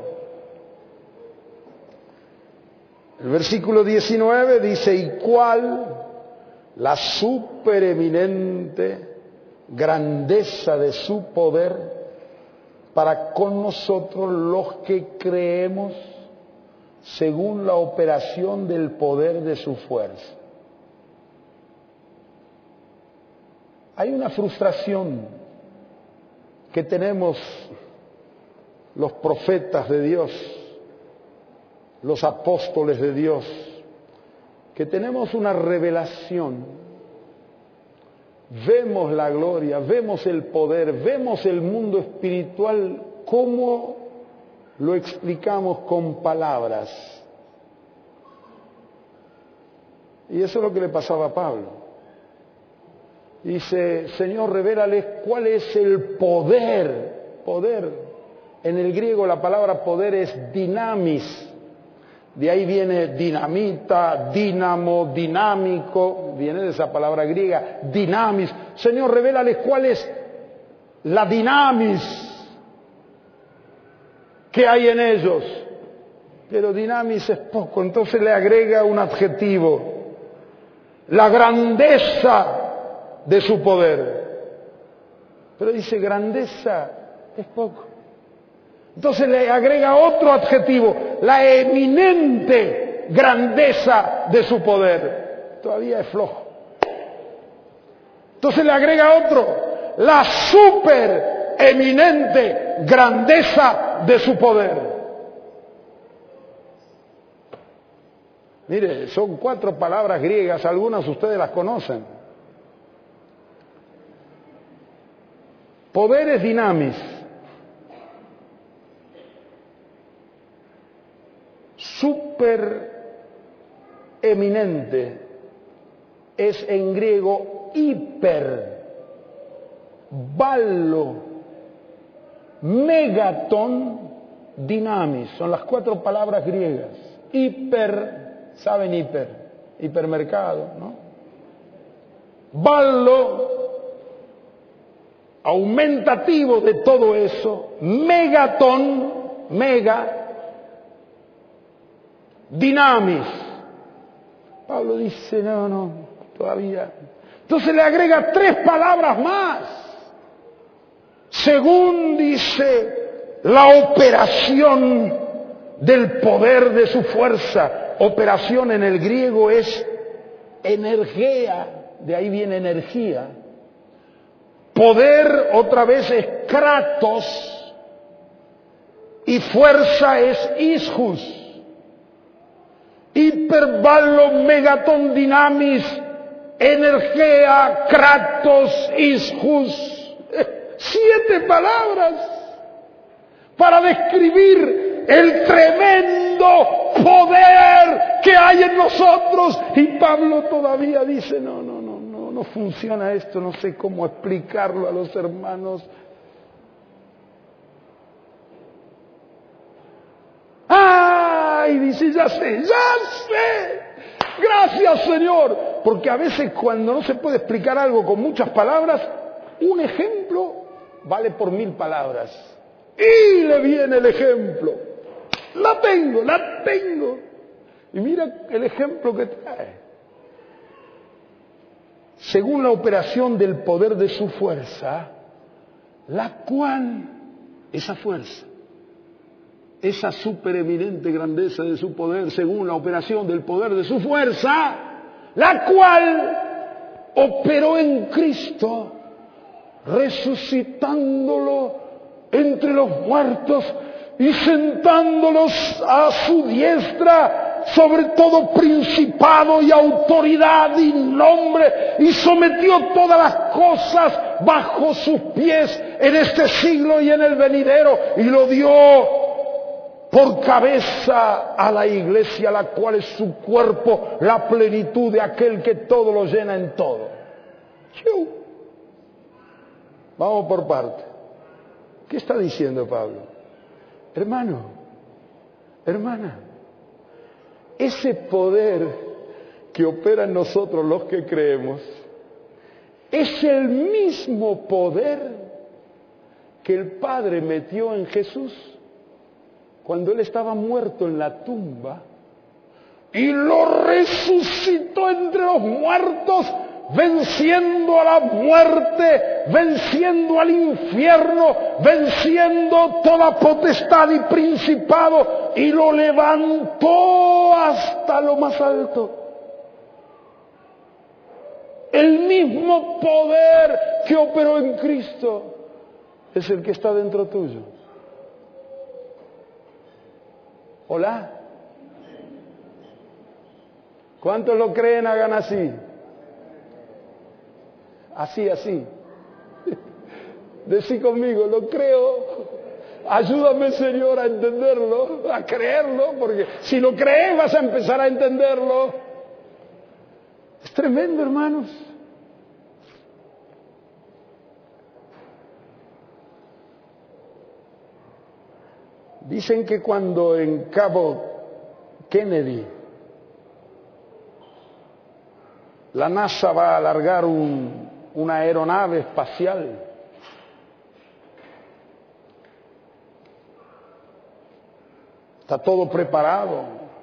El versículo diecinueve dice, ¿y cuál la supereminente grandeza de su poder para con nosotros los que creemos según la operación del poder de su fuerza? Hay una frustración que tenemos los profetas de Dios, los apóstoles de Dios, que tenemos una revelación, vemos la gloria, vemos el poder, vemos el mundo espiritual, ¿cómo lo explicamos con palabras? Y eso es lo que le pasaba a Pablo. Dice, Señor, revélales cuál es el poder. Poder. En el griego la palabra poder es dinamis. De ahí viene dinamita, dínamo, dinámico. Viene de esa palabra griega, dinamis. Señor, revélales cuál es la dinamis que hay en ellos. Pero dinamis es poco, entonces le agrega un adjetivo. La grandeza de su poder. Pero dice, grandeza es poco. Entonces le agrega otro adjetivo, la eminente grandeza de su poder. Todavía es flojo. Entonces le agrega otro, la super eminente grandeza de su poder. Mire, son cuatro palabras griegas, algunas ustedes las conocen. Poder es dinamis. Super eminente es en griego hiper, ballo, megaton, dinamis. Son las cuatro palabras griegas. Hiper, ¿saben hiper? Hipermercado, ¿no? Ballo, aumentativo de todo eso, megaton, mega, dinamis. Pablo dice, no, no, todavía. Entonces le agrega tres palabras más. Según dice, la operación del poder de su fuerza. Operación en el griego es energía, de ahí viene energía. Poder otra vez es kratos y fuerza es ischus. Hiperballo, megaton, dinamis, energía, kratos, ischus. Siete palabras para describir el tremendo poder que hay en nosotros. Y Pablo todavía dice, no, no, no, no, no funciona esto, no sé cómo explicarlo a los hermanos. ¡Ay! Dice, ya sé, ya sé. Gracias, Señor. porque a veces cuando no se puede explicar algo con muchas palabras, un ejemplo vale por mil palabras. Y le viene el ejemplo. La tengo, la tengo. Y mira el ejemplo que trae. Según la operación del poder de su fuerza, la cual, esa fuerza, esa supereminente grandeza de su poder, según la operación del poder de su fuerza, la cual operó en Cristo, resucitándolo entre los muertos y sentándolos a su diestra sobre todo principado y autoridad y nombre, y sometió todas las cosas bajo sus pies en este siglo y en el venidero, y lo dio por cabeza a la iglesia, la cual es su cuerpo, la plenitud de aquel que todo lo llena en todo. Vamos por parte. ¿Qué está diciendo Pablo? Hermano, hermana, ese poder que opera en nosotros los que creemos es el mismo poder que el Padre metió en Jesús cuando Él estaba muerto en la tumba y lo resucitó entre los muertos, venciendo a la muerte, venciendo al infierno, venciendo toda potestad y principado, y lo levantó hasta lo más alto. El mismo poder que operó en Cristo es el que está dentro tuyo. ¿Hola? ¿Cuántos lo creen? Hagan así. Así, así. Decí conmigo, lo creo. Ayúdame, Señor, a entenderlo, a creerlo, porque si lo crees vas a empezar a entenderlo. Es tremendo, hermanos. Dicen que cuando en Cabo Kennedy la NASA va a alargar un, una aeronave espacial, está todo preparado,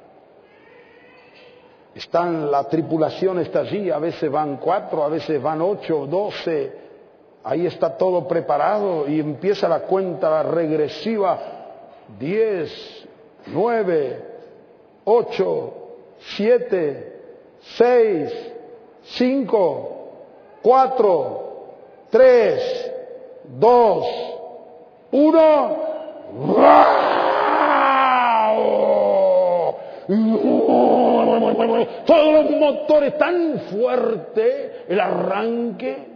están, la tripulación está allí, a veces van cuatro, a veces van ocho, doce, ahí está todo preparado y empieza la cuenta regresiva, diez, nueve, ocho, siete, seis, cinco, cuatro, tres, dos, uno. Todos los motores tan fuerte, el arranque,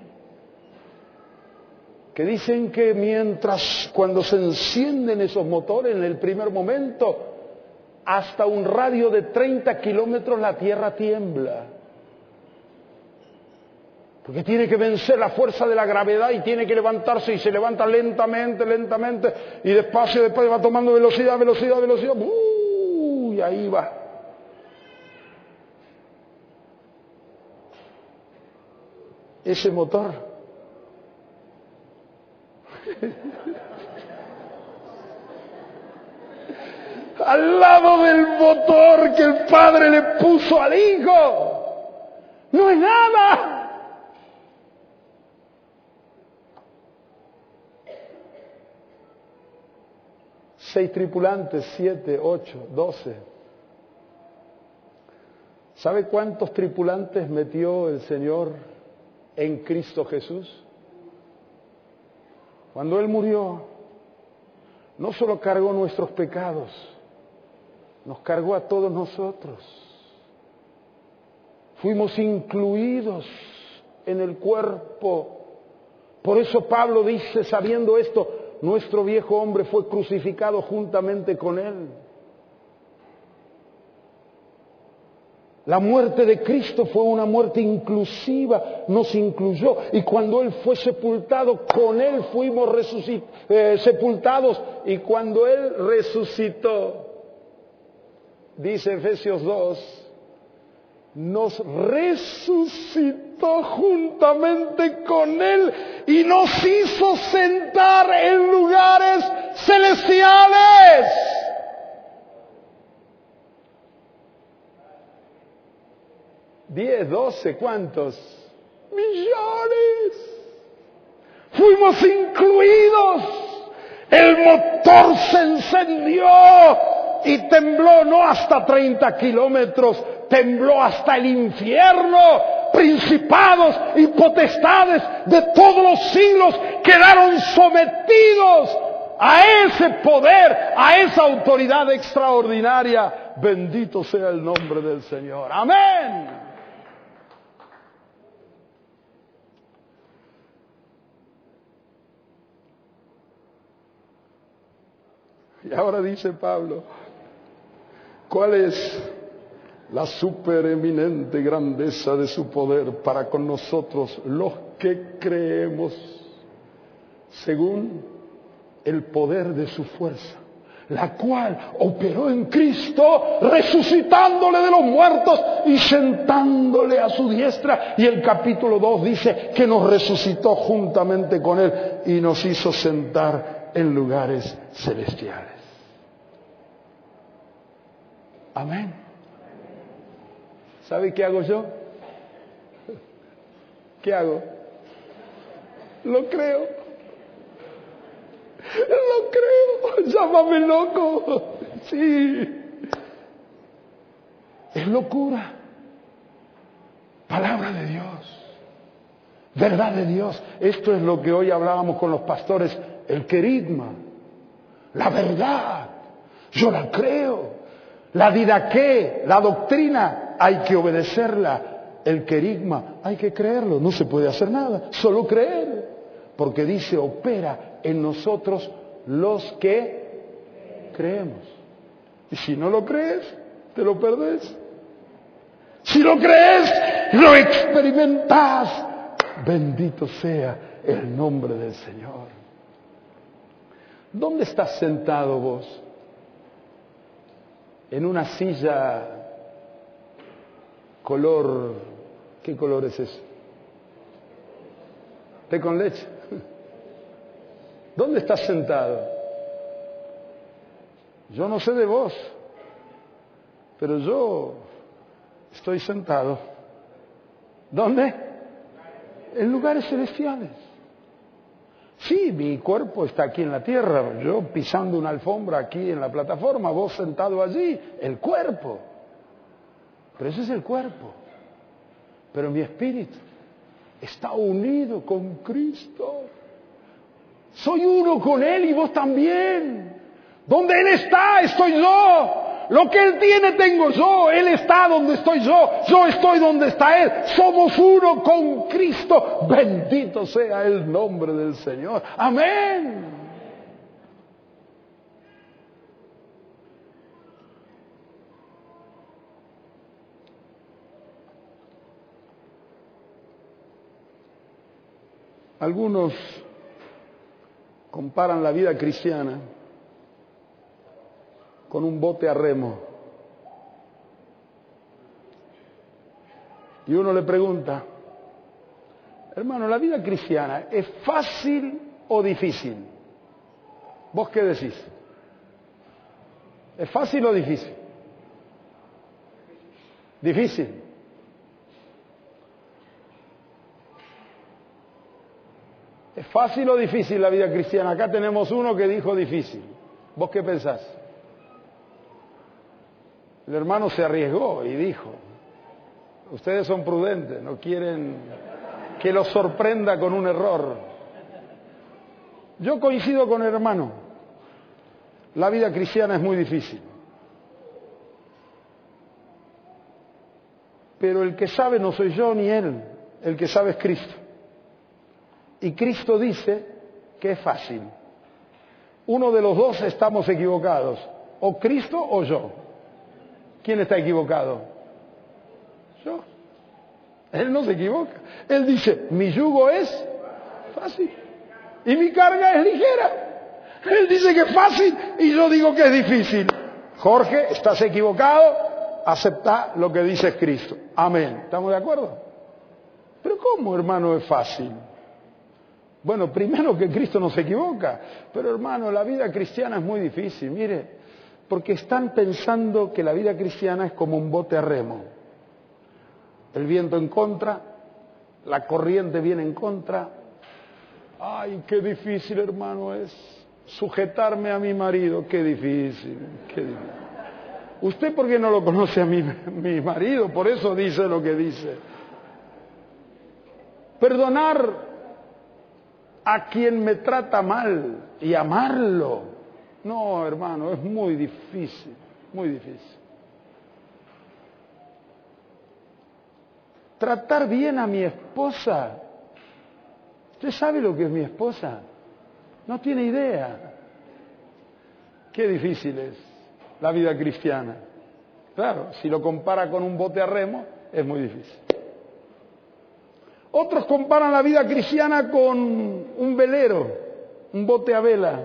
que dicen que mientras cuando se encienden esos motores en el primer momento, hasta un radio de treinta kilómetros la tierra tiembla. Porque tiene que vencer la fuerza de la gravedad y tiene que levantarse, y se levanta lentamente, lentamente, y despacio, después va tomando velocidad, velocidad, velocidad. ¡Uh! Y ahí va. Ese motor al lado del motor que el Padre le puso al Hijo, no es nada. Seis tripulantes, siete, ocho, doce. ¿Sabe cuántos tripulantes metió el Señor en Cristo Jesús? Cuando Él murió, no solo cargó nuestros pecados, nos cargó a todos nosotros. Fuimos incluidos en el cuerpo. Por eso Pablo dice, sabiendo esto, nuestro viejo hombre fue crucificado juntamente con Él. La muerte de Cristo fue una muerte inclusiva, nos incluyó. Y cuando Él fue sepultado, con Él fuimos resucit- eh, sepultados. Y cuando Él resucitó, dice Efesios dos, nos resucitó juntamente con Él y nos hizo sentar en lugares celestiales. Diez, doce, ¿cuántos? Millones. Fuimos incluidos. El motor se encendió y tembló no hasta treinta kilómetros, tembló hasta el infierno. Principados y potestades de todos los siglos quedaron sometidos a ese poder, a esa autoridad extraordinaria. Bendito sea el nombre del Señor. Amén. Y ahora dice Pablo, ¿cuál es la supereminente grandeza de su poder para con nosotros los que creemos, según el poder de su fuerza, la cual operó en Cristo, resucitándole de los muertos y sentándole a su diestra? Y el capítulo dos dice que nos resucitó juntamente con Él y nos hizo sentar en lugares celestiales. Amén. ¿Sabe qué hago yo? ¿Qué hago? Lo creo. Lo creo. Llámame loco. Sí. Es locura. Palabra de Dios. Verdad de Dios. Esto es lo que hoy hablábamos con los pastores. El querigma. La verdad. Yo la creo. La didaqué, la doctrina, hay que obedecerla. El querigma, hay que creerlo. No se puede hacer nada, solo creer. Porque dice, opera en nosotros los que creemos. Y si no lo crees, te lo perdés. Si lo crees, lo experimentás. Bendito sea el nombre del Señor. ¿Dónde estás sentado vos? En una silla color, ¿qué color es eso? Té con leche. ¿Dónde estás sentado? Yo no sé de vos, pero yo estoy sentado. ¿Dónde? En lugares celestiales. Sí, mi cuerpo está aquí en la tierra, yo pisando una alfombra aquí en la plataforma, vos sentado allí, el cuerpo. Pero ese es el cuerpo. Pero mi espíritu está unido con Cristo. Soy uno con Él y vos también. Donde Él está, estoy yo. Lo que Él tiene, tengo yo. Él está donde estoy yo. Yo estoy donde está Él. Somos uno con Cristo. Bendito sea el nombre del Señor. Amén. Algunos comparan la vida cristiana con un bote a remo. Y uno le pregunta, hermano, ¿la vida cristiana es fácil o difícil? ¿Vos qué decís? ¿Es fácil o difícil? Difícil. ¿Es fácil o difícil la vida cristiana? Acá tenemos uno que dijo difícil. ¿Vos qué pensás? El hermano se arriesgó y dijo, ustedes son prudentes, no quieren que los sorprenda con un error. Yo coincido con el hermano, la vida cristiana es muy difícil. Pero el que sabe no soy yo ni él, el que sabe es Cristo. Y Cristo dice que es fácil. Uno de los dos estamos equivocados, o Cristo o yo. ¿Quién está equivocado? Yo. Él no se equivoca. Él dice, mi yugo es fácil y mi carga es ligera. Él dice que es fácil y yo digo que es difícil. Jorge, estás equivocado. aceptá lo que dice Cristo. Amén. ¿Estamos de acuerdo? Pero ¿cómo, hermano, es fácil? Bueno, primero que Cristo no se equivoca, pero hermano, la vida cristiana es muy difícil, mire, porque están pensando que la vida cristiana es como un bote a remo. El viento en contra, la corriente viene en contra. Ay, qué difícil, hermano, es sujetarme a mi marido, qué difícil, qué difícil. Usted, ¿por qué no lo conoce a mi, mi marido? Por eso dice lo que dice. Perdonar a quien me trata mal y amarlo. No, hermano, es muy difícil, muy difícil. Tratar bien a mi esposa. ¿Usted sabe lo que es mi esposa? No tiene idea. Qué difícil es la vida cristiana. Claro, si lo compara con un bote a remo, es muy difícil. Otros comparan la vida cristiana con un velero, un bote a vela.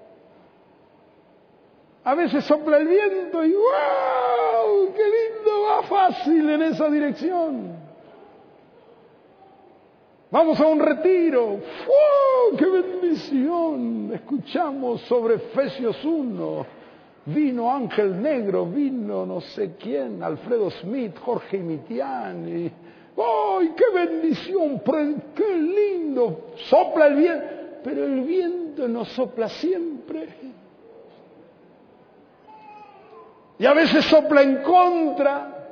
A veces sopla el viento y ¡wow! ¡Qué lindo! Va fácil en esa dirección. Vamos a un retiro. ¡Wow! ¡Qué bendición! Escuchamos sobre Efesios uno. Vino Ángel Negro, vino no sé quién, Alfredo Smith, Jorge Mitiani. ¡Ay, qué bendición! ¡Qué lindo! Sopla el viento, pero el viento no sopla siempre. Y a veces sopla en contra.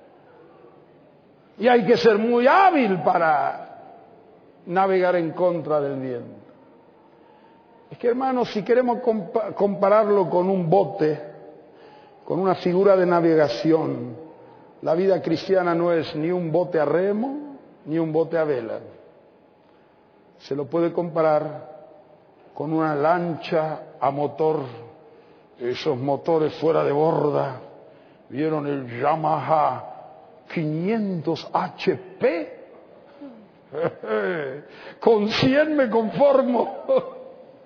Y hay que ser muy hábil para navegar en contra del viento. Es que, hermanos, si queremos compararlo con un bote, con una figura de navegación, la vida cristiana no es ni un bote a remo, ni un bote a vela. Se lo puede comparar con una lancha a motor, esos motores fuera de borda. ¿Vieron el Yamaha quinientos H P? Con cien me conformo.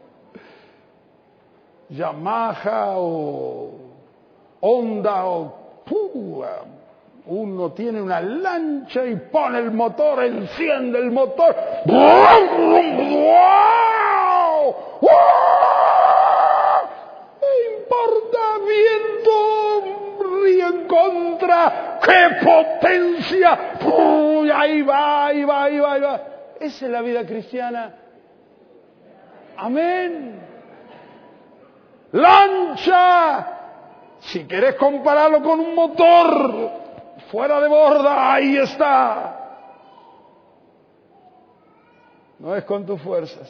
Yamaha o Honda o Púa. Uno tiene una lancha y pone el motor, enciende el motor. ¡Wow! ¡Wow! ¿Qué importa? Viento, río en contra. ¡Qué potencia! ¡Uy! Ahí va, ahí va, ahí va, ahí va. Esa es la vida cristiana. Amén. Lancha. Si querés compararlo con un motor fuera de borda, ahí está. No es con tus fuerzas.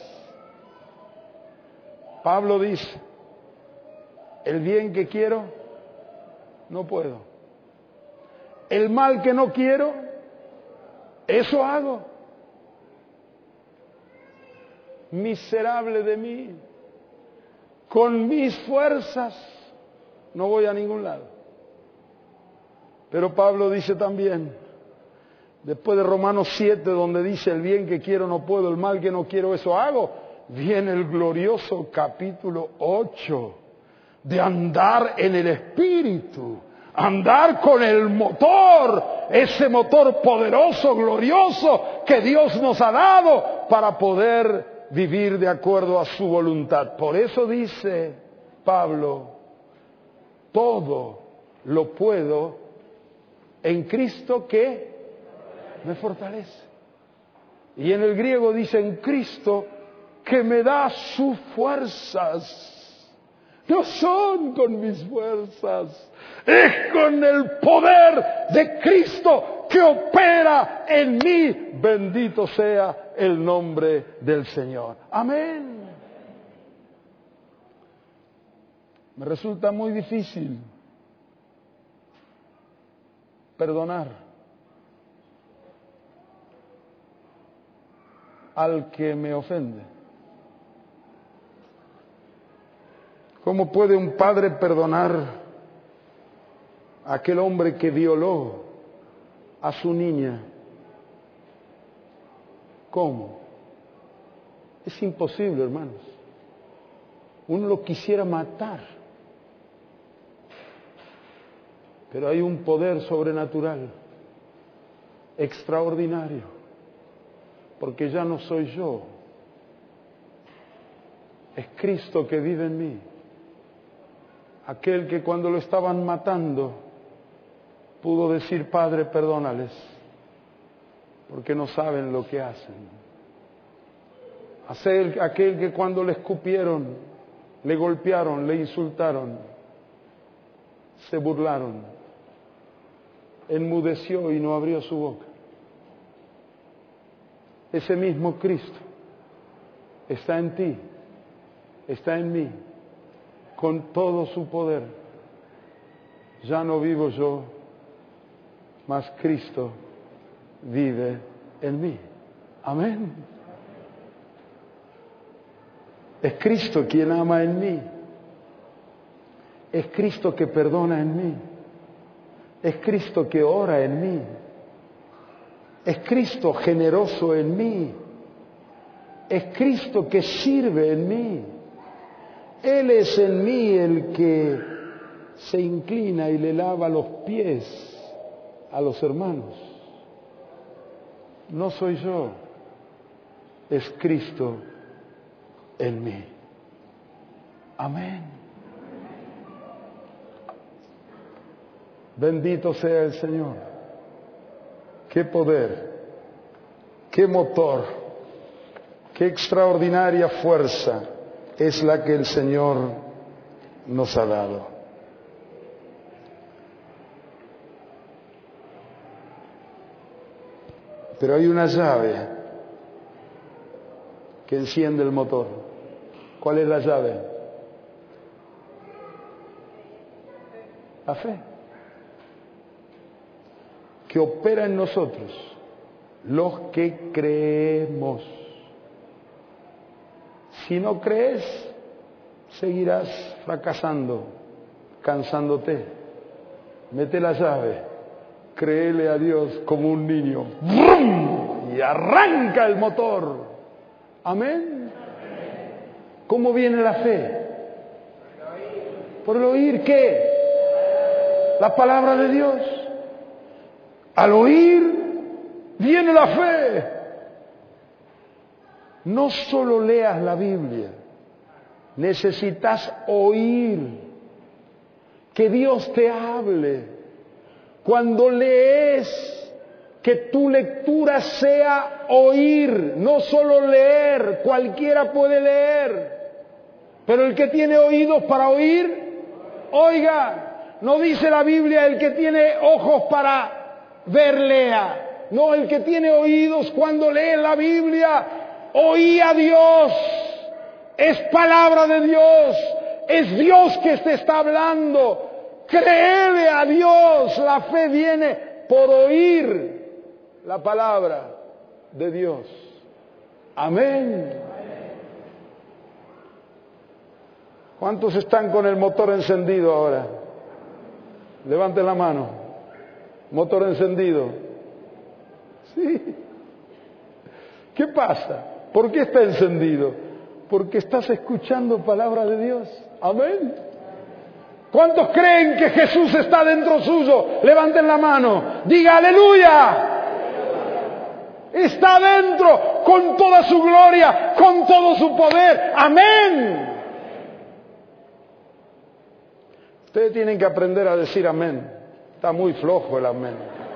Pablo dice, el bien que quiero, no puedo. El mal que no quiero, eso hago. Miserable de mí. Con mis fuerzas no voy a ningún lado. Pero Pablo dice también, después de Romanos siete, donde dice el bien que quiero no puedo, el mal que no quiero eso hago, viene el glorioso capítulo ocho, de andar en el Espíritu, andar con el motor, ese motor poderoso, glorioso, que Dios nos ha dado para poder vivir de acuerdo a su voluntad. Por eso dice Pablo, todo lo puedo en Cristo que me fortalece. Y en el griego dice en Cristo que me da sus fuerzas. No son con mis fuerzas, es con el poder de Cristo que opera en mí. Bendito sea el nombre del Señor. Amén. Me resulta muy difícil perdonar al que me ofende. ¿Cómo puede un padre perdonar a aquel hombre que violó a su niña? ¿Cómo? Es imposible, hermanos. Uno lo quisiera matar. Pero hay un poder sobrenatural, extraordinario, porque ya no soy yo, es Cristo que vive en mí. Aquel que cuando lo estaban matando pudo decir: Padre, perdónales, porque no saben lo que hacen. Aquel, aquel que cuando le escupieron, le golpearon, le insultaron, se burlaron, enmudeció y no abrió su boca. Ese mismo Cristo está en ti, está en mí, con todo su poder. Ya no vivo yo, mas Cristo vive en mí. Amén. Es Cristo quien ama en mí. Es Cristo que perdona en mí. Es Cristo que ora en mí. Es Cristo generoso en mí. Es Cristo que sirve en mí. Él es en mí el que se inclina y le lava los pies a los hermanos. No soy yo, es Cristo en mí. Amén. Bendito sea el Señor. Qué poder, qué motor, qué extraordinaria fuerza es la que el Señor nos ha dado. Pero hay una llave que enciende el motor. ¿Cuál es la llave? La fe. Que opera en nosotros, los que creemos. Si no crees, seguirás fracasando, cansándote. Mete la llave, créele a Dios como un niño. ¡Brum! Y arranca el motor. Amén. ¿Cómo viene la fe? ¿Por el oír qué? La palabra de Dios. Al oír viene la fe. No solo leas la Biblia, necesitas oír, que Dios te hable. Cuando lees, que tu lectura sea oír, no solo leer. Cualquiera puede leer, pero el que tiene oídos para oír, oiga. No dice la Biblia el que tiene ojos para ver, lea. No, el que tiene oídos cuando lee la Biblia, oí a Dios. Es palabra de Dios. Es Dios que te está hablando. Créele a Dios. La fe viene por oír la palabra de Dios. Amén. ¿Cuántos están con el motor encendido ahora? Levanten la mano. Motor encendido. Sí. ¿Qué pasa? ¿Por qué está encendido? Porque estás escuchando palabra de Dios. Amén. ¿Cuántos creen que Jesús está dentro suyo? Levanten la mano. Diga aleluya. Está dentro con toda su gloria, con todo su poder. Amén. Ustedes tienen que aprender a decir amén. Está muy flojo el amén.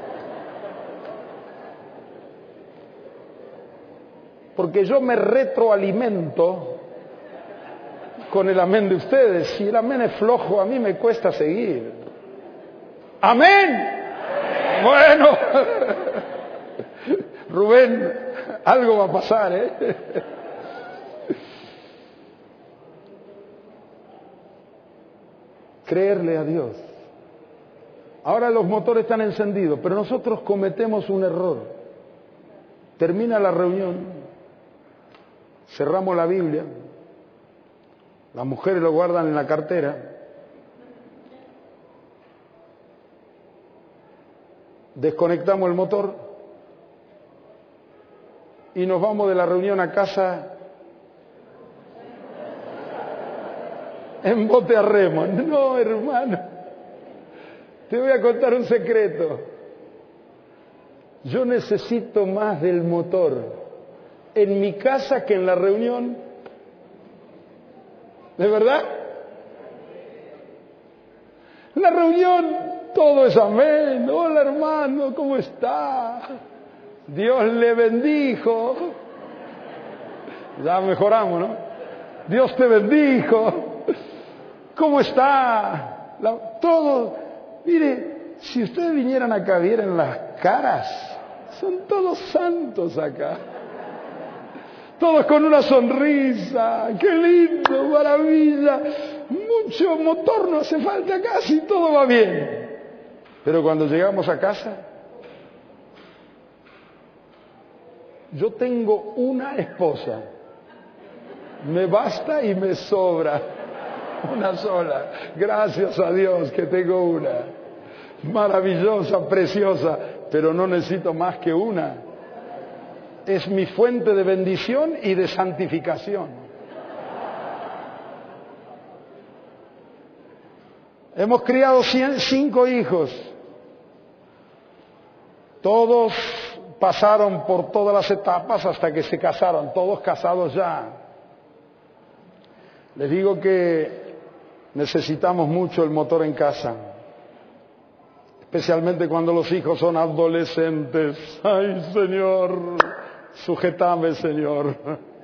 Porque yo me retroalimento con el amén de ustedes. Si el amén es flojo, a mí me cuesta seguir. ¡Amén! ¡Amén! Bueno, Rubén, algo va a pasar, ¿eh? Creerle a Dios. Ahora los motores están encendidos, pero nosotros cometemos un error. Termina la reunión, cerramos la Biblia, las mujeres lo guardan en la cartera, desconectamos el motor y nos vamos de la reunión a casa en bote a remo. No, hermano. Te voy a contar un secreto. Yo necesito más del motor en mi casa que en la reunión. ¿De verdad? En la reunión todo es amén. Hola hermano, ¿cómo está? Dios le bendijo. Ya mejoramos, ¿no? Dios te bendijo. ¿Cómo está? La, todo. Mire, si ustedes vinieran acá, vieran las caras. Son todos santos acá. Todos con una sonrisa. ¡Qué lindo! ¡Maravilla! Mucho motor no hace falta casi, todo va bien. Pero cuando llegamos a casa, yo tengo una esposa. Me basta y me sobra. Una sola. Gracias a Dios que tengo una. Maravillosa, preciosa. Pero no necesito más que una. Es mi fuente de bendición y de santificación. Hemos criado cien, cinco hijos. Todos pasaron por todas las etapas hasta que se casaron. Todos casados ya. Les digo que necesitamos mucho el motor en casa. Especialmente cuando los hijos son adolescentes. ¡Ay, Señor! Sujetame, Señor.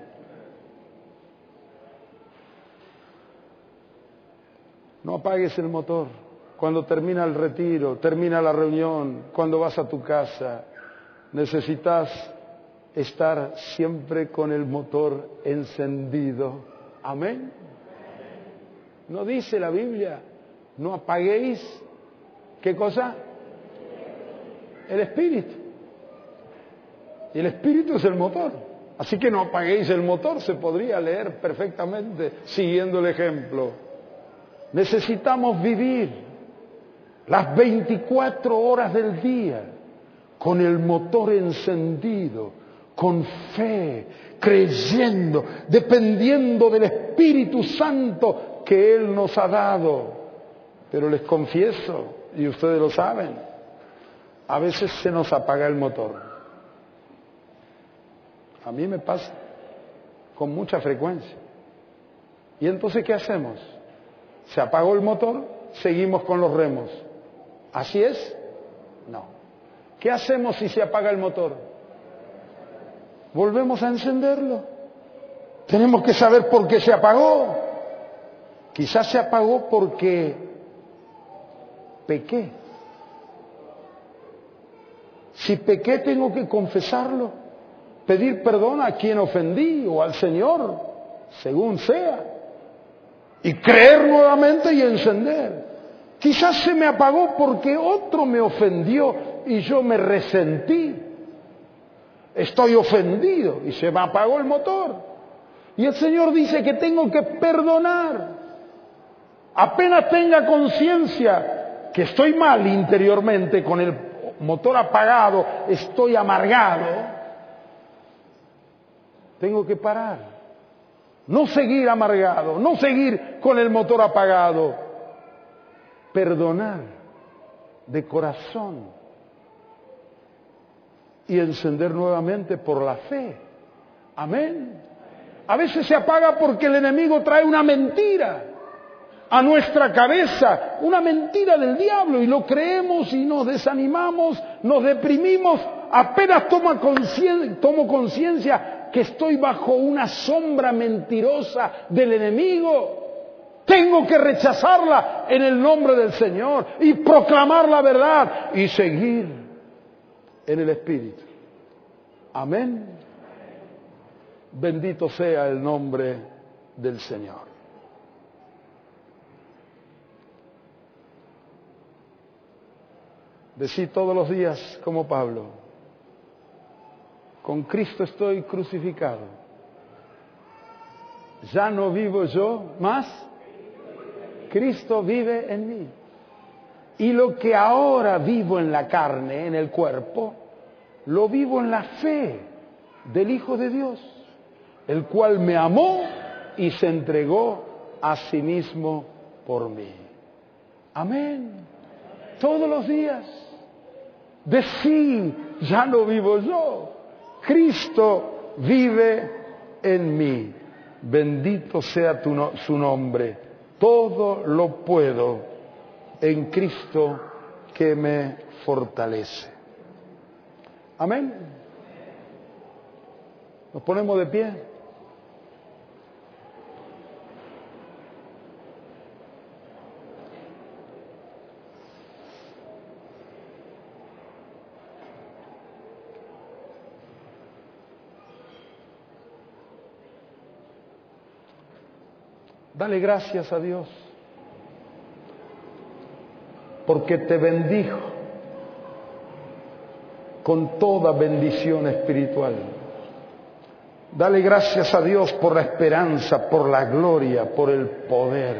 No apagues el motor. Cuando termina el retiro, termina la reunión, cuando vas a tu casa, necesitas estar siempre con el motor encendido. Amén. ¿No dice la Biblia? No apaguéis, ¿qué cosa? El espíritu. Y el espíritu es el motor. Así que no apaguéis el motor, se podría leer perfectamente siguiendo el ejemplo. Necesitamos vivir las veinticuatro horas del día con el motor encendido, con fe, creyendo, dependiendo del Espíritu Santo que Él nos ha dado. Pero les confieso, y ustedes lo saben, a veces se nos apaga el motor. A mí me pasa con mucha frecuencia. ¿Y entonces qué hacemos? ¿Se apagó el motor? Seguimos con los remos. ¿Así es? No. ¿Qué hacemos si se apaga el motor? Volvemos a encenderlo. Tenemos que saber por qué se apagó. Quizás se apagó porque pequé. Si pequé, tengo que confesarlo, pedir perdón a quien ofendí o al Señor, según sea, y creer nuevamente y encender. Quizás se me apagó porque otro me ofendió y yo me resentí. Estoy ofendido y se me apagó el motor. Y el Señor dice que tengo que perdonar. Apenas tenga conciencia que estoy mal interiormente, con el motor apagado, estoy amargado, tengo que parar. No seguir amargado, no seguir con el motor apagado. Perdonar de corazón y encender nuevamente por la fe. Amén. A veces se apaga porque el enemigo trae una mentira a nuestra cabeza, una mentira del diablo, y lo creemos y nos desanimamos, nos deprimimos. Apenas tomo conciencia, tomo conciencia que estoy bajo una sombra mentirosa del enemigo. Tengo que rechazarla en el nombre del Señor y proclamar la verdad y seguir en el Espíritu. Amén. Bendito sea el nombre del Señor. Decí todos los días como Pablo: con Cristo estoy crucificado. Ya no vivo yo más, Cristo vive en mí. Y lo que ahora vivo en la carne, en el cuerpo, lo vivo en la fe del Hijo de Dios, el cual me amó y se entregó a sí mismo por mí. Amén. todos los días. Decí, ya no vivo yo, Cristo vive en mí. Bendito sea tu no, su nombre. Todo lo puedo en Cristo que me fortalece. Amén. Nos ponemos de pie. Dale gracias a Dios, porque te bendijo con toda bendición espiritual. Dale gracias a Dios por la esperanza, por la gloria, por el poder.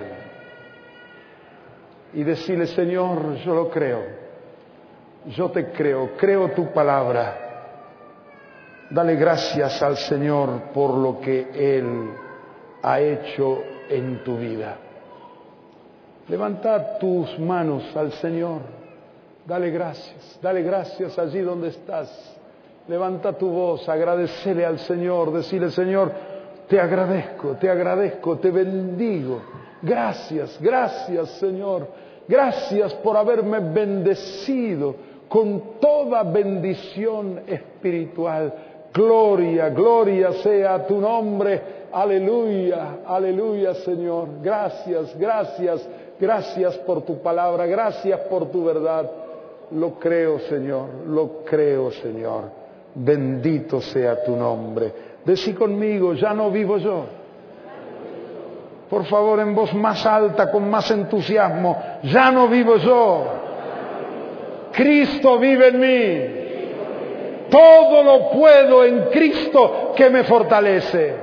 Y decirle, Señor, yo lo creo, yo te creo, creo tu palabra. Dale gracias al Señor por lo que Él ha hecho en tu vida. Levanta tus manos al Señor. Dale gracias, dale gracias allí donde estás. Levanta tu voz, agradecele al Señor, decirle, Señor, te agradezco, te agradezco, te bendigo. Gracias, gracias, Señor. Gracias por haberme bendecido con toda bendición espiritual. Gloria, gloria sea a tu nombre. Aleluya, aleluya, Señor. Gracias, gracias, gracias por tu palabra, gracias por tu verdad. Lo creo, Señor, lo creo, Señor. Bendito sea tu nombre. Decí conmigo, ya no vivo yo. Por favor, en voz más alta, con más entusiasmo, ya no vivo yo. Cristo vive en mí. Todo lo puedo en Cristo que me fortalece.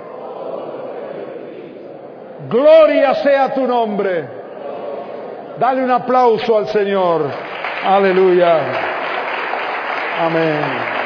Gloria sea tu nombre. Dale un aplauso al Señor. Aleluya. Amén.